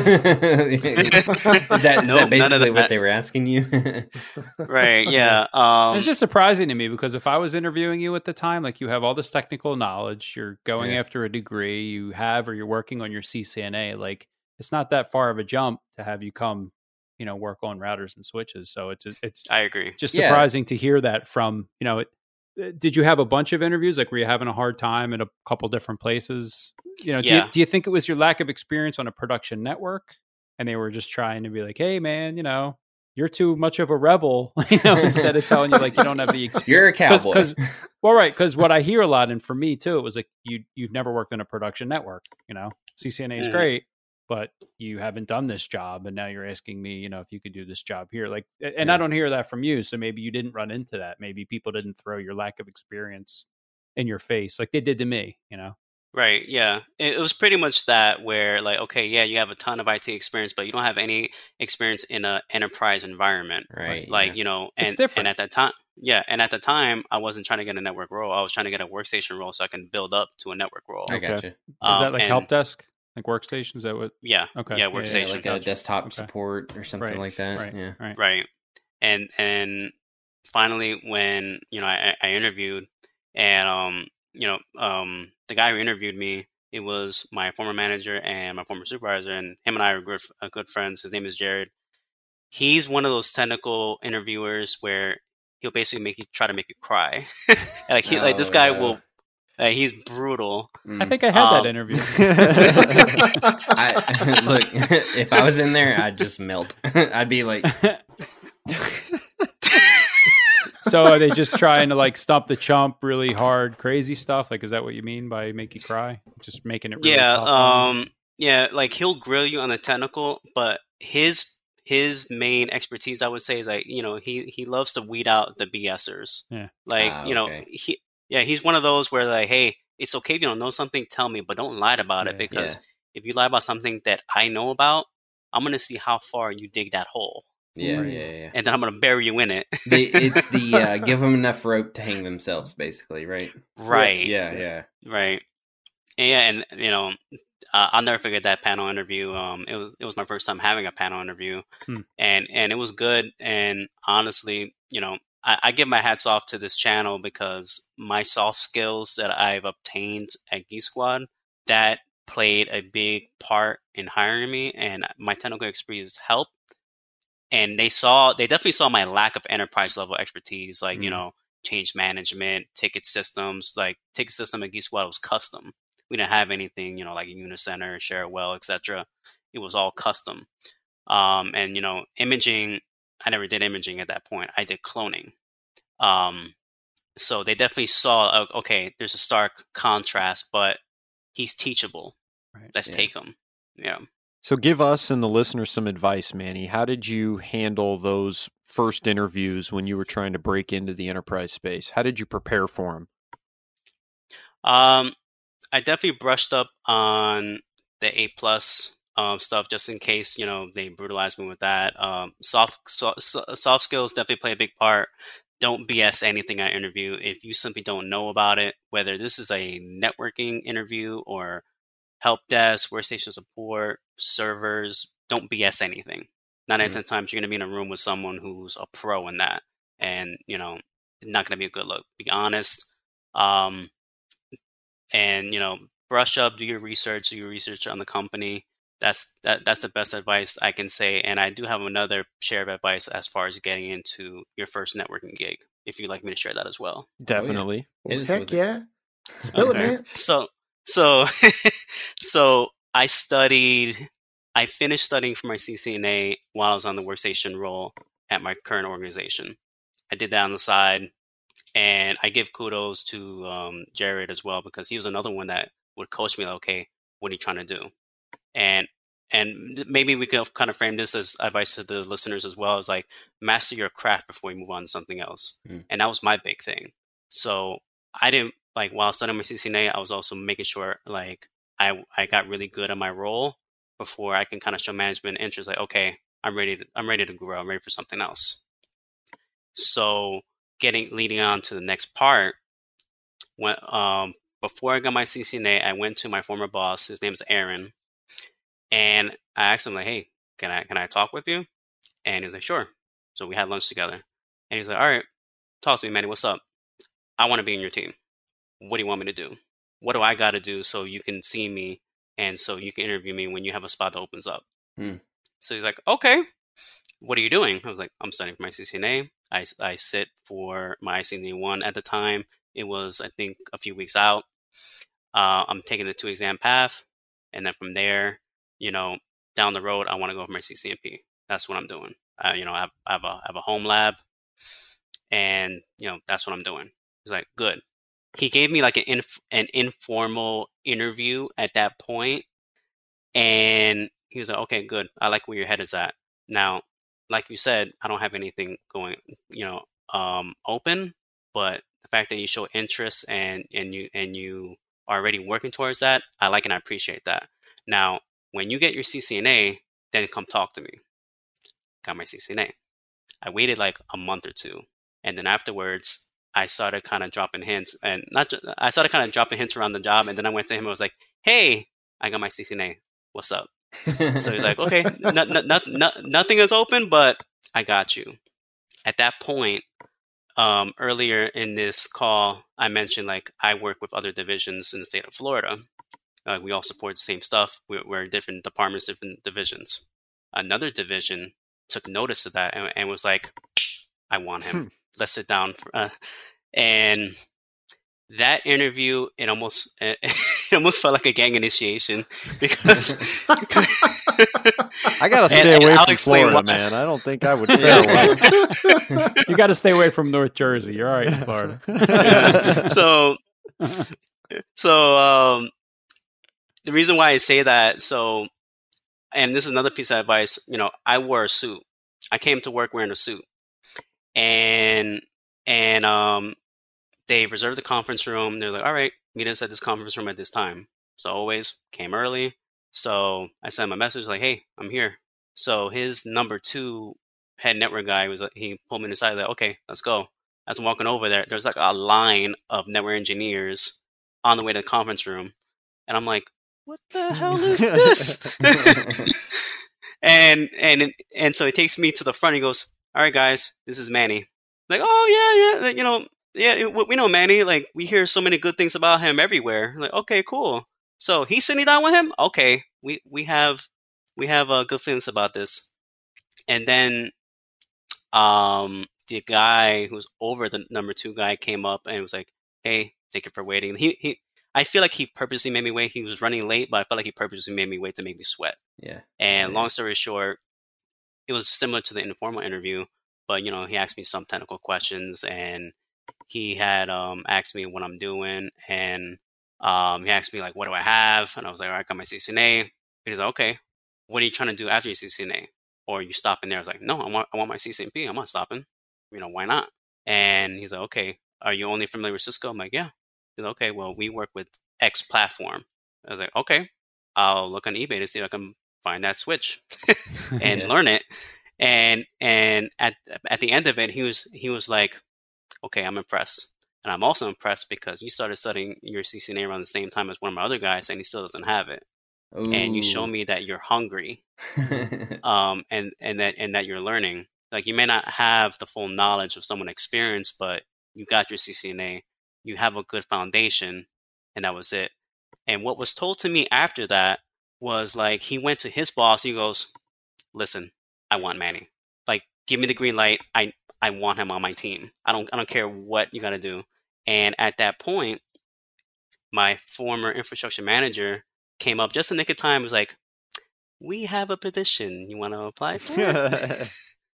that basically what they were asking you? Right. Yeah. It's just surprising to me, because if I was interviewing you at the time, like, you have all this technical knowledge, you're going after a degree, you're working on your CCNA. Like, it's not that far of a jump to have you come, work on routers and switches. So it's. I agree. Just surprising to hear that from Did you have a bunch of interviews? Like, were you having a hard time in a couple different places? Do you think it was your lack of experience on a production network, and they were just trying to be like, hey, man, you're too much of a rebel, instead of telling you like you don't have the experience. You're a cowboy. Because what I hear a lot, and for me too, it was like you've never worked in a production network. CCNA is great, but you haven't done this job, and now you're asking me, if you could do this job here. Like, and I don't hear that from you, so maybe you didn't run into that. Maybe people didn't throw your lack of experience in your face like they did to me. Right. Yeah. It was pretty much that where like, okay, yeah, you have a ton of IT experience, but you don't have any experience in an enterprise environment. Right. Like, It's different. and at that time, and at the time I wasn't trying to get a network role. I was trying to get a workstation role so I can build up to a network role. I gotcha. Is that like help desk? Like workstation? Is that what? Yeah. Okay. Yeah. Workstation. like a desktop support or something like that. Right. Yeah. Right. Right. And finally when, I interviewed and, the guy who interviewed me, it was my former manager and my former supervisor, and him and I are good friends. His name is Jared. He's one of those technical interviewers where he'll basically try to make you cry. This guy will. He's brutal. I think I had that interview. Look, if I was in there, I'd just melt. I'd be like. So are they just trying to like stump the chump really hard, crazy stuff? Like, is that what you mean by make you cry? Just making it really tough? Like he'll grill you on the technical, but his main expertise, I would say, is like, he loves to weed out the BSers. Yeah. Like, okay. he's one of those where like, hey, it's okay if you don't know something, tell me, but don't lie about it, because if you lie about something that I know about, I'm going to see how far you dig that hole. Yeah. And then I'm going to bury you in it. It's the give them enough rope to hang themselves, basically, right? Right. Yeah. Right. And I'll never forget that panel interview. It was my first time having a panel interview, and it was good. And honestly, I give my hats off to this channel because my soft skills that I've obtained at Geek Squad, that played a big part in hiring me, and my technical expertise helped. And they definitely saw my lack of enterprise level expertise, like, change management, ticket systems. Like, ticket system at Geek Squad was custom. We didn't have anything, like a Unicenter, Sharewell, etc. It was all custom. And, imaging, I never did imaging at that point. I did cloning. So they definitely saw, okay, there's a stark contrast, but he's teachable. Right. Let's take him. Yeah. So give us and the listeners some advice, Manny. How did you handle those first interviews when you were trying to break into the enterprise space? How did you prepare for them? I definitely brushed up on the A+ stuff just in case, they brutalized me with that. Soft skills definitely play a big part. Don't BS anything I interview. If you simply don't know about it, whether this is a networking interview or help desk, workstation support, servers, don't BS anything. 9 out of 10 times you're going to be in a room with someone who's a pro in that, and not going to be a good look. Be honest, and brush up, do your research on the company. That's the best advice I can say. And I do have another share of advice as far as getting into your first networking gig, if you'd like me to share that as well. Definitely. Heck yeah. Spill it, man. So I finished studying for my CCNA while I was on the workstation role at my current organization. I did that on the side, and I give kudos to Jared as well, because he was another one that would coach me like, okay, what are you trying to do? And maybe we could kind of frame this as advice to the listeners as well, as like, master your craft before you move on to something else. And that was my big thing. So I didn't, like, while studying my CCNA, I was also making sure like I got really good at my role before I can kind of show management interest. Like, okay, I'm ready to grow. I'm ready for something else. So leading on to the next part, when before I got my CCNA, I went to my former boss. His name is Aaron, and I asked him like, "Hey, can I talk with you?" And he's like, "Sure." So we had lunch together, and he's like, "All right, talk to me, Manny. What's up? I want to be in your team. What do you want me to do? What do I got to do so you can see me and so you can interview me when you have a spot that opens up?" So he's like, "Okay, what are you doing?" I was like, "I'm studying for my CCNA. I sit for my ICNA 1 at the time. It was, I think, a few weeks out. I'm taking the 2 exam path. And then from there, down the road, I want to go for my CCNP. That's what I'm doing." I have a home lab, and that's what I'm doing. He's like, good. He gave me like an informal interview at that point, and he was like, okay, good. I like where your head is at. Now, like you said, I don't have anything going, open, but the fact that you show interest and you are already working towards that, I like and I appreciate that. Now, when you get your CCNA, then come talk to me. Got my CCNA. I waited like a month or two, and then afterwards, I started kind of dropping hints, and I started kind of dropping hints around the job, and then I went to him and was like, "Hey, I got my CCNA. What's up?" So he's like, "Okay, nothing is open, but I got you." At that point, earlier in this call, I mentioned like I work with other divisions in the state of Florida. We all support the same stuff. We're different departments, different divisions. Another division took notice of that and was like, I want him. Let's sit down. And that interview, it almost felt like a gang initiation because I gotta stay away from Florida, man. I don't think I would fare well. You got to stay away from North Jersey. You're all right in Florida. So the reason why I say that, and this is another piece of advice, I wore a suit. I came to work wearing a suit. And they reserved the conference room. They're like, all right, meet us at this conference room at this time. So always came early. So I sent him a message like, hey, I'm here. So his number 2 head network guy he pulled me aside like, okay, let's go. As I'm walking over there, there's like a line of network engineers on the way to the conference room. And I'm like, what the hell is this? and so he takes me to the front. He goes, all right, guys, this is Manny. Like, oh, yeah, we know Manny. Like, we hear so many good things about him everywhere. Like, okay, cool. So he's sitting down with him? Okay, we have good feelings about this. And then the guy who's over the number 2 guy came up and was like, hey, thank you for waiting. I feel like he purposely made me wait. He was running late, but I felt like he purposely made me wait to make me sweat. Yeah. And long story short, it was similar to the informal interview, but he asked me some technical questions, and he had asked me what I'm doing, and he asked me like, what do I have? And I was like, all right, I got my CCNA. And he's like, okay, what are you trying to do after your CCNA? Or are you stopping there? I was like, no, I want my CCNP. I'm not stopping. Why not? And he's like, okay, are you only familiar with Cisco? I'm like, yeah. He's like, okay, well, we work with X platform. I was like, okay, I'll look on eBay to see if I can find that switch and learn it. And at the end of it, he was like, okay, I'm impressed. And I'm also impressed because you started studying your CCNA around the same time as one of my other guys, and he still doesn't have it. Ooh. And you show me that you're hungry, and that you're learning. Like, you may not have the full knowledge of someone experienced, but you got your CCNA, you have a good foundation, and that was it. And what was told to me after that was like, he went to his boss. He goes, listen, I want Manny. Like, give me the green light. I want him on my team. I don't care what you got to do. And at that point, my former infrastructure manager came up just in the nick of time. Was like, we have a position. You want to apply for it?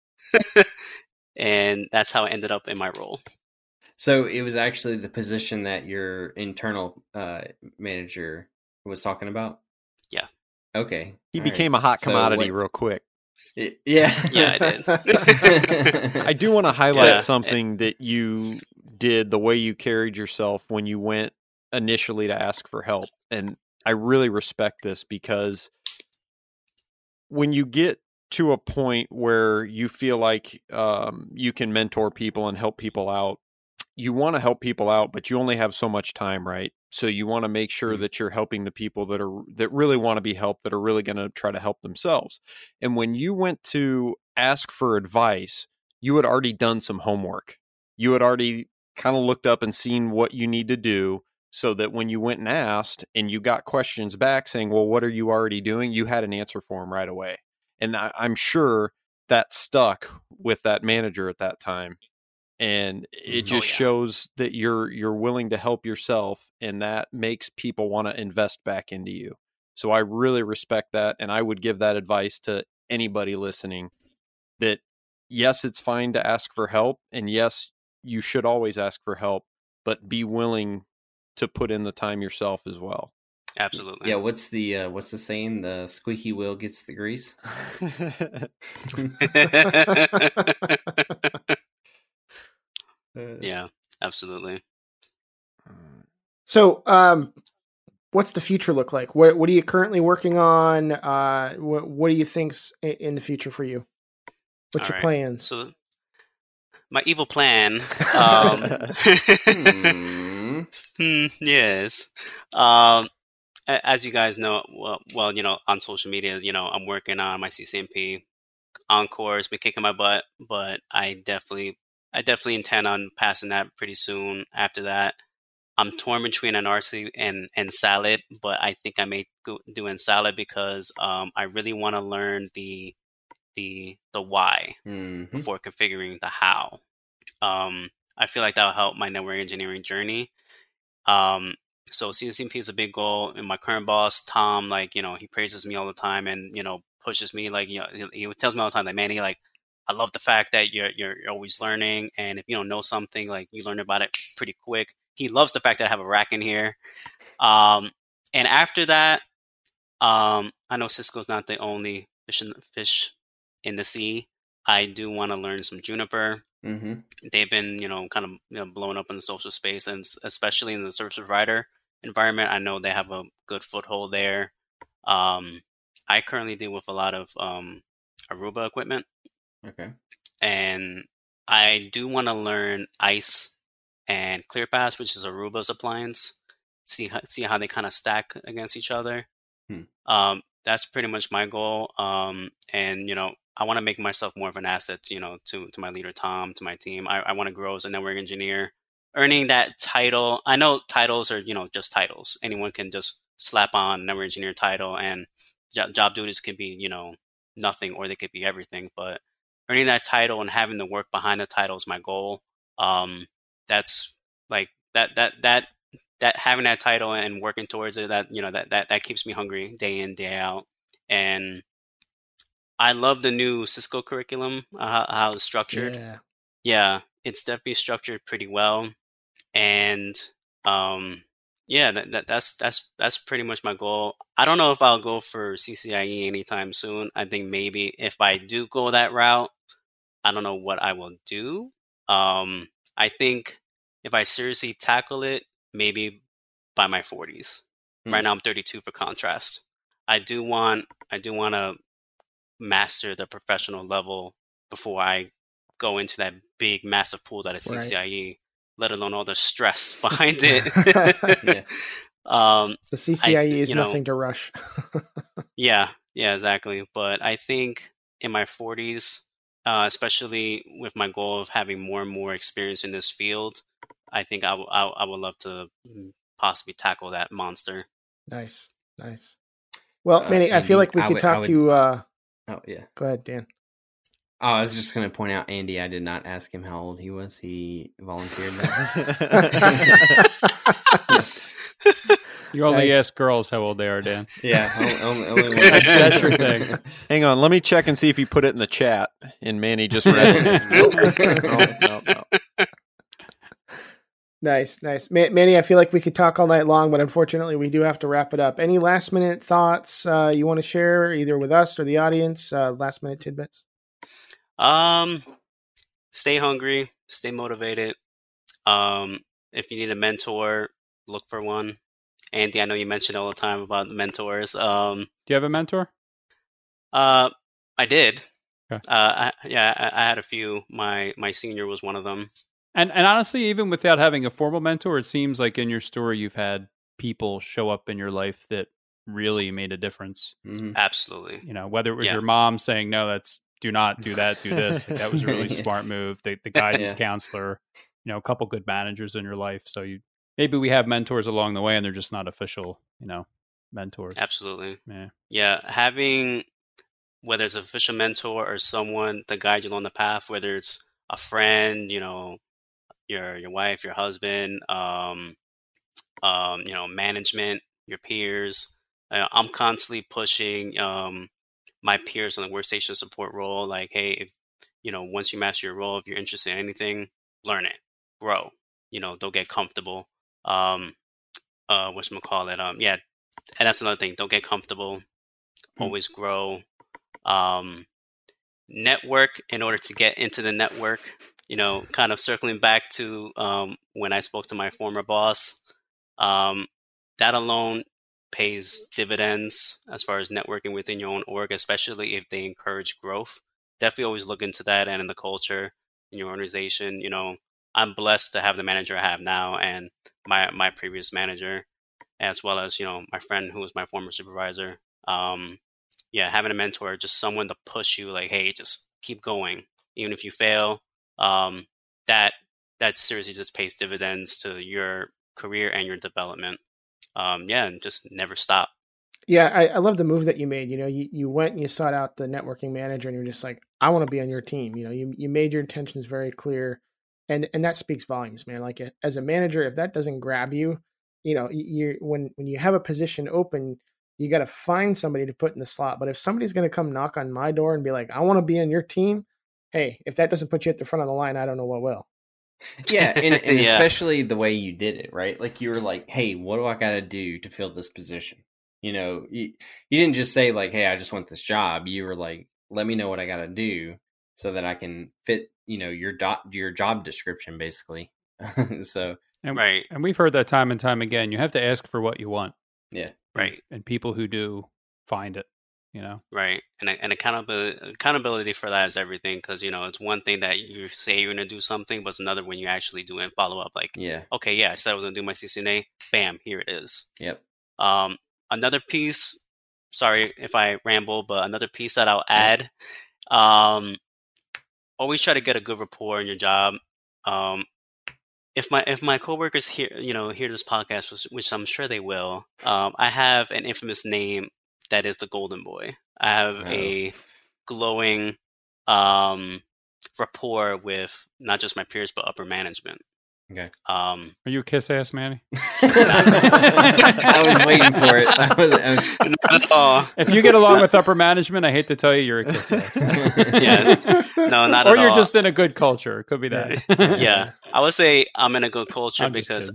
And that's how I ended up in my role. So it was actually the position that your internal manager was talking about? Yeah. Okay. He became a hot commodity real quick. Yeah, I did. I do want to highlight something that you did, the way you carried yourself when you went initially to ask for help. And I really respect this, because when you get to a point where you feel like you can mentor people and help people out, you want to help people out, but you only have so much time, right? So you want to make sure that you're helping the people that really want to be helped, that are really going to try to help themselves. And when you went to ask for advice, you had already done some homework. You had already kind of looked up and seen what you need to do, so that when you went and asked and you got questions back saying, well, what are you already doing? You had an answer for them right away. And I'm sure that stuck with that manager at that time. And it just shows that you're willing to help yourself, and that makes people want to invest back into you. So I really respect that, and I would give that advice to anybody listening, that yes, it's fine to ask for help, and yes, you should always ask for help, but be willing to put in the time yourself as well. Absolutely. Yeah, what's the saying? The squeaky wheel gets the grease. Yeah, absolutely. So, what's the future look like? What are you currently working on? What do you think's in the future for you? What's All your right. plans? So my evil plan. Yes. As you guys know, well, on social media, I'm working on my CCNP Encore. It's been kicking my butt, but I definitely intend on passing that pretty soon. After that, I'm torn between an RC and Salad, but I think I may do in Salad because I really want to learn the why before configuring the how. I feel like that'll help my network engineering journey. So CCNP is a big goal. And my current boss, Tom, he praises me all the time and, pushes me. He tells me all the time, like, Manny, like, I love the fact that you're always learning. And if you don't know something, like, you learn about it pretty quick. He loves the fact that I have a rack in here. And after that, I know Cisco's not the only fish in the sea. I do want to learn some Juniper. They've been, kind of, blowing up in the social space, and especially in the service provider environment. I know they have a good foothold there. I currently deal with a lot of Aruba equipment. Okay. And I do want to learn ICE and ClearPass, which is Aruba's appliance. See how they kind of stack against each other. That's pretty much my goal. And I want to make myself more of an asset, to my leader Tom, to my team. I want to grow as a network engineer, earning that title. I know titles are just titles. Anyone can just slap on network engineer title, and job duties can be nothing, or they could be everything. But earning that title and having the work behind the title is my goal. That's like that having that title and working towards it, that keeps me hungry day in, day out. And I love the new Cisco curriculum, how it's structured. Yeah, it's definitely structured pretty well. And that's pretty much my goal. I don't know if I'll go for CCIE anytime soon. I think maybe if I do go that route, I don't know what I will do. I think if I seriously tackle it, maybe by my 40s. Right now I'm 32 for contrast. I do want to master the professional level before I go into that big massive pool that is CCIE, let alone all the stress behind it. The CCIE is nothing to rush. Yeah, exactly. But I think in my 40s, especially with my goal of having more and more experience in this field, I think I would love to possibly tackle that monster. Nice. Well, Manny, I feel like we could talk to. Oh yeah. Go ahead, Dan. Oh, I was just going to point out, Andy, I did not ask him how old he was. He volunteered that. You only ask girls how old they are, Dan. Yeah, only that's your thing. Hang on, let me check and see if he put it in the chat. And Manny just read it. No. Nice. Manny, I feel like we could talk all night long, but unfortunately we do have to wrap it up. Any last minute thoughts you want to share either with us or the audience? Last minute tidbits? Stay hungry, stay motivated. If you need a mentor, look for one. Andy, I know you mentioned all the time about mentors. Do you have a mentor? I did. Okay. I had a few. My senior was one of them. And honestly, even without having a formal mentor, it seems like in your story you've had people show up in your life that really made a difference. Mm-hmm. Absolutely. Whether it was your mom saying, no, do not do that, do this. Like, that was a really smart move. The guidance counselor, a couple good managers in your life. So maybe we have mentors along the way and they're just not official, mentors. Absolutely. Yeah. Having, whether it's an official mentor or someone to guide you along the path, whether it's a friend, your wife, your husband, management, your peers. I'm constantly pushing my peers on the workstation support role. Like, hey, once you master your role, if you're interested in anything, learn it, grow. Don't get comfortable. Whatchamacallit? Yeah, and that's another thing. Don't get comfortable. Always grow. Network in order to get into the network. Kind of circling back to when I spoke to my former boss, that alone pays dividends as far as networking within your own org, especially if they encourage growth. Definitely always look into that and in the culture in your organization. I'm blessed to have the manager I have now and my previous manager, as well as, my friend who was my former supervisor. Having a mentor, just someone to push you like, hey, just keep going. Even if you fail, that seriously just pays dividends to your career and your development. And just never stop. Yeah, I love the move that you made. You went and you sought out the networking manager, and you're just like, I want to be on your team. You made your intentions very clear, and that speaks volumes, man. Like as a manager, if that doesn't grab you, when you have a position open, you got to find somebody to put in the slot. But if somebody's going to come knock on my door and be like, I want to be on your team, hey, if that doesn't put you at the front of the line, I don't know what will. Yeah, and especially the way you did it, right? Like you were like, hey, what do I got to do to fill this position? You didn't just say like, hey, I just want this job. You were like, let me know what I got to do so that I can fit, your job description, basically. Right. And we've heard that time and time again. You have to ask for what you want. Yeah. Right. And people who do find it, Right. And accountability for that is everything. Because, it's one thing that you say you're going to do something, but it's another when you actually do it and follow up. Like, okay, yeah, I said I was going to do my CCNA. Bam, here it is. Yep. Another piece, sorry if I ramble, but another piece that I'll add, always try to get a good rapport in your job. If my coworkers hear this podcast, which I'm sure they will, I have an infamous name that is the Golden Boy. I have a glowing rapport with not just my peers but upper management. Okay. Are you a kiss ass, Manny? I was waiting for it. Not at all. If you get along with upper management, I hate to tell you, you're a kiss ass. Yeah. No, not at all. Or you're just in a good culture. It could be that. Yeah. I would say I'm in a good culture because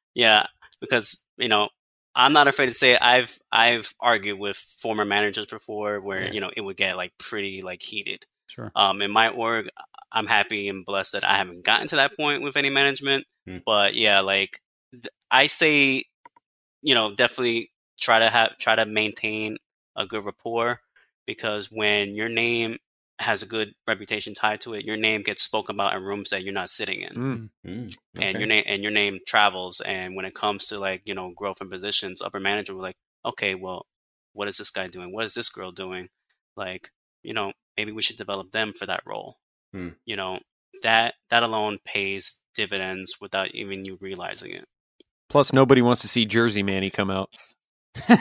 I'm not afraid to say it. I've argued with former managers before where, it would get like pretty like heated. Sure. In my org, I'm happy and blessed that I haven't gotten to that point with any management. But yeah, like I say, definitely try to maintain a good rapport, because when your name has a good reputation tied to it, your name gets spoken about in rooms that you're not sitting in. Okay. And your name travels. And when it comes to like, growth in positions, upper management will like, okay, well, what is this guy doing? What is this girl doing? Like, maybe we should develop them for that role. That alone pays dividends without even you realizing it. Plus, nobody wants to see Jersey Manny come out. Yeah,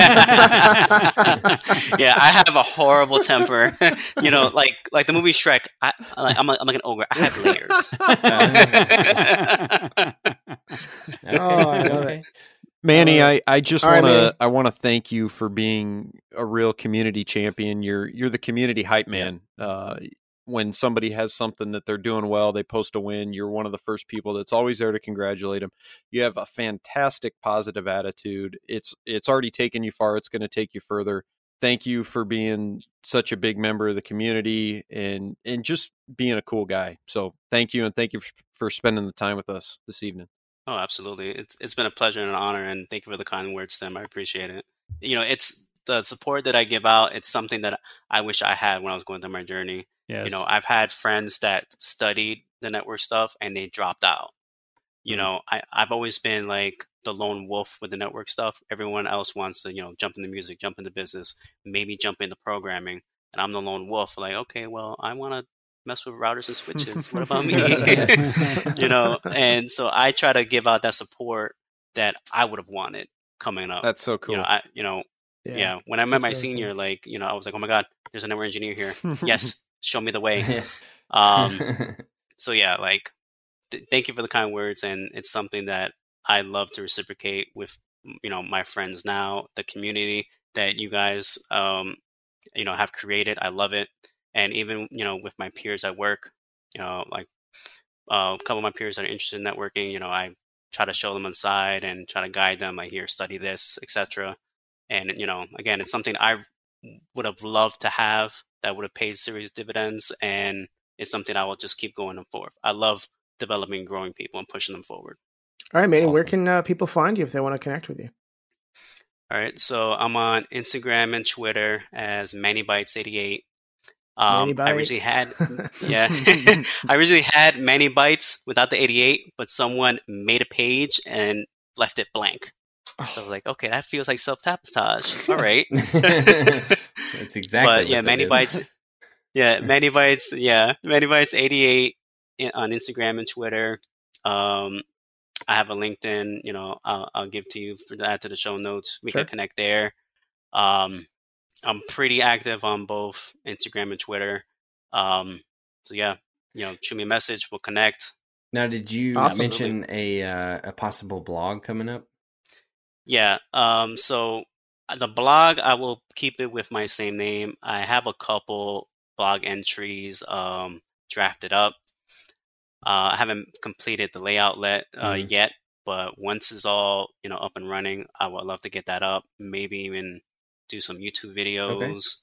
I have a horrible temper. Like the movie Shrek. I'm like an ogre. I have layers. I love it. Manny, I just want Manny. to I want to thank you for being a real community champion. You're the community hype man. When somebody has something that they're doing well, they post a win, you're one of the first people that's always there to congratulate them. You have a fantastic positive attitude. It's already taken you far. It's going to take you further. Thank you for being such a big member of the community and just being a cool guy. So thank you, and thank you for spending the time with us this evening. Oh, absolutely. It's been a pleasure and an honor, and thank you for the kind words, Tim. I appreciate it. It's the support that I give out. It's something that I wish I had when I was going through my journey. Yes. I've had friends that studied the network stuff and they dropped out. I've always been like the lone wolf with the network stuff. Everyone else wants to, jump into music, jump into business, maybe jump into programming. And I'm the lone wolf. Like, okay, well, I want to mess with routers and switches. What about me? And so I try to give out that support that I would have wanted coming up. That's so cool. Yeah. When I met my senior, cool. Like, I was like, oh my God, there's a network engineer here. Yes. Show me the way. So yeah, like, thank you for the kind words. And it's something that I love to reciprocate with, my friends now, the community that you guys, have created. I love it. And even, with my peers at work, like a couple of my peers that are interested in networking, I try to show them on the side and try to guide them. Like, here, study this, etc. And, again, it's something I would have loved to have that would have paid serious dividends. And it's something I will just keep going forth. I love developing and growing people and pushing them forward. All right, Manny, awesome. Where can people find you if they want to connect with you? All right, so I'm on Instagram and Twitter as MannyBites88. I originally had, I originally had Manny Bites without the 88, but someone made a page and left it blank. So I was like, okay, that feels like self-sabotage. All right. That's exactly. But yeah, Manny Bites. Yeah, Manny Bites. Yeah, Manny Bites 88 on Instagram and Twitter. I have a LinkedIn. I'll give to you for that to the show notes. We can connect there. I'm pretty active on both Instagram and Twitter. So yeah, shoot me a message. We'll connect. Now, did you mention a possible blog coming up? Yeah. So the blog, I will keep it with my same name. I have a couple blog entries drafted up. I haven't completed the layout yet, but once it's all up and running, I would love to get that up. Maybe even do some YouTube videos.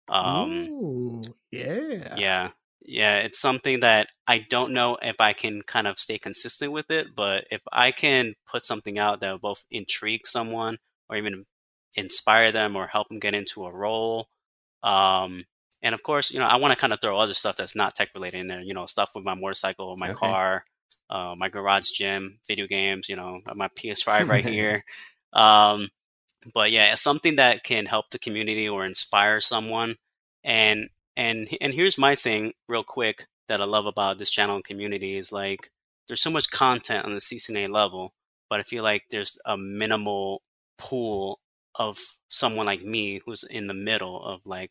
Ooh, yeah. Yeah. It's something that I don't know if I can kind of stay consistent with it, but if I can put something out that will both intrigue someone or even inspire them or help them get into a role. And of course, I want to kind of throw other stuff that's not tech related in there, stuff with my motorcycle, my car, my garage gym, video games, my PS5 right here. But yeah, it's something that can help the community or inspire someone. And here's my thing real quick that I love about this channel and community is like, there's so much content on the CCNA level, but I feel like there's a minimal pool of someone like me who's in the middle of like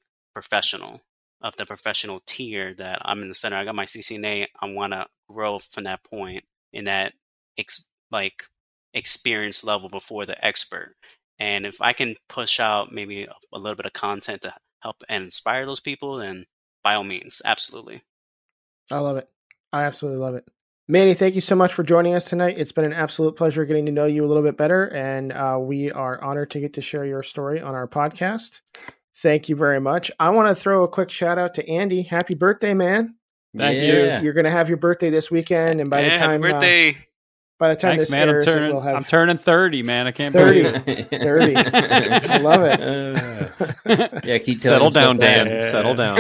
the professional tier that I'm in the center. I got my CCNA. I want to grow from that point in that experience level before the expert. And if I can push out maybe a little bit of content to help and inspire those people, then by all means, absolutely. I love it. I absolutely love it. Manny, thank you so much for joining us tonight. It's been an absolute pleasure getting to know you a little bit better, and we are honored to get to share your story on our podcast. Thank you very much. I want to throw a quick shout out to Andy. Happy birthday, man. Thank you. You're going to have your birthday this weekend, and by the time happy birthday. By the time Thanks, this man, airs, I'm turning 30, man. I can't 30. believe it. 30. I love it. Yeah, keep settle down, Dan. Yeah. Settle down.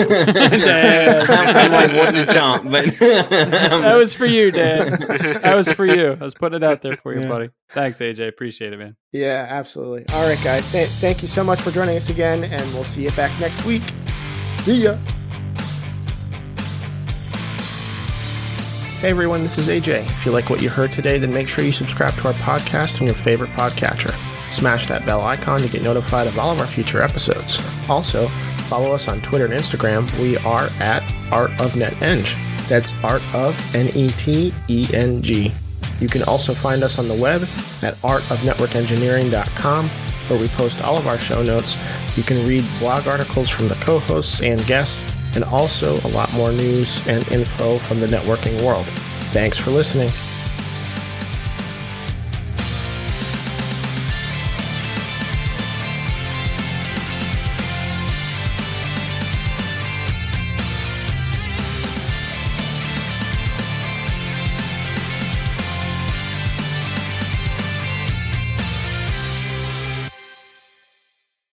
I'm like wanting to jump, but that was for you, Dan. That was for you. I was putting it out there for you, buddy. Thanks, AJ. Appreciate it, man. Yeah, absolutely. All right, guys. Thank you so much for joining us again, and we'll see you back next week. See ya. Hey everyone, this is AJ. If you like what you heard today, then make sure you subscribe to our podcast on your favorite podcatcher. Smash that bell icon to get notified of all of our future episodes. Also, follow us on Twitter and Instagram. We are at Art of NetEng. That's Art of NetEng. You can also find us on the web at artofnetworkengineering.com, where we post all of our show notes. You can read blog articles from the co-hosts and guests, and also a lot more news and info from the networking world. Thanks for listening.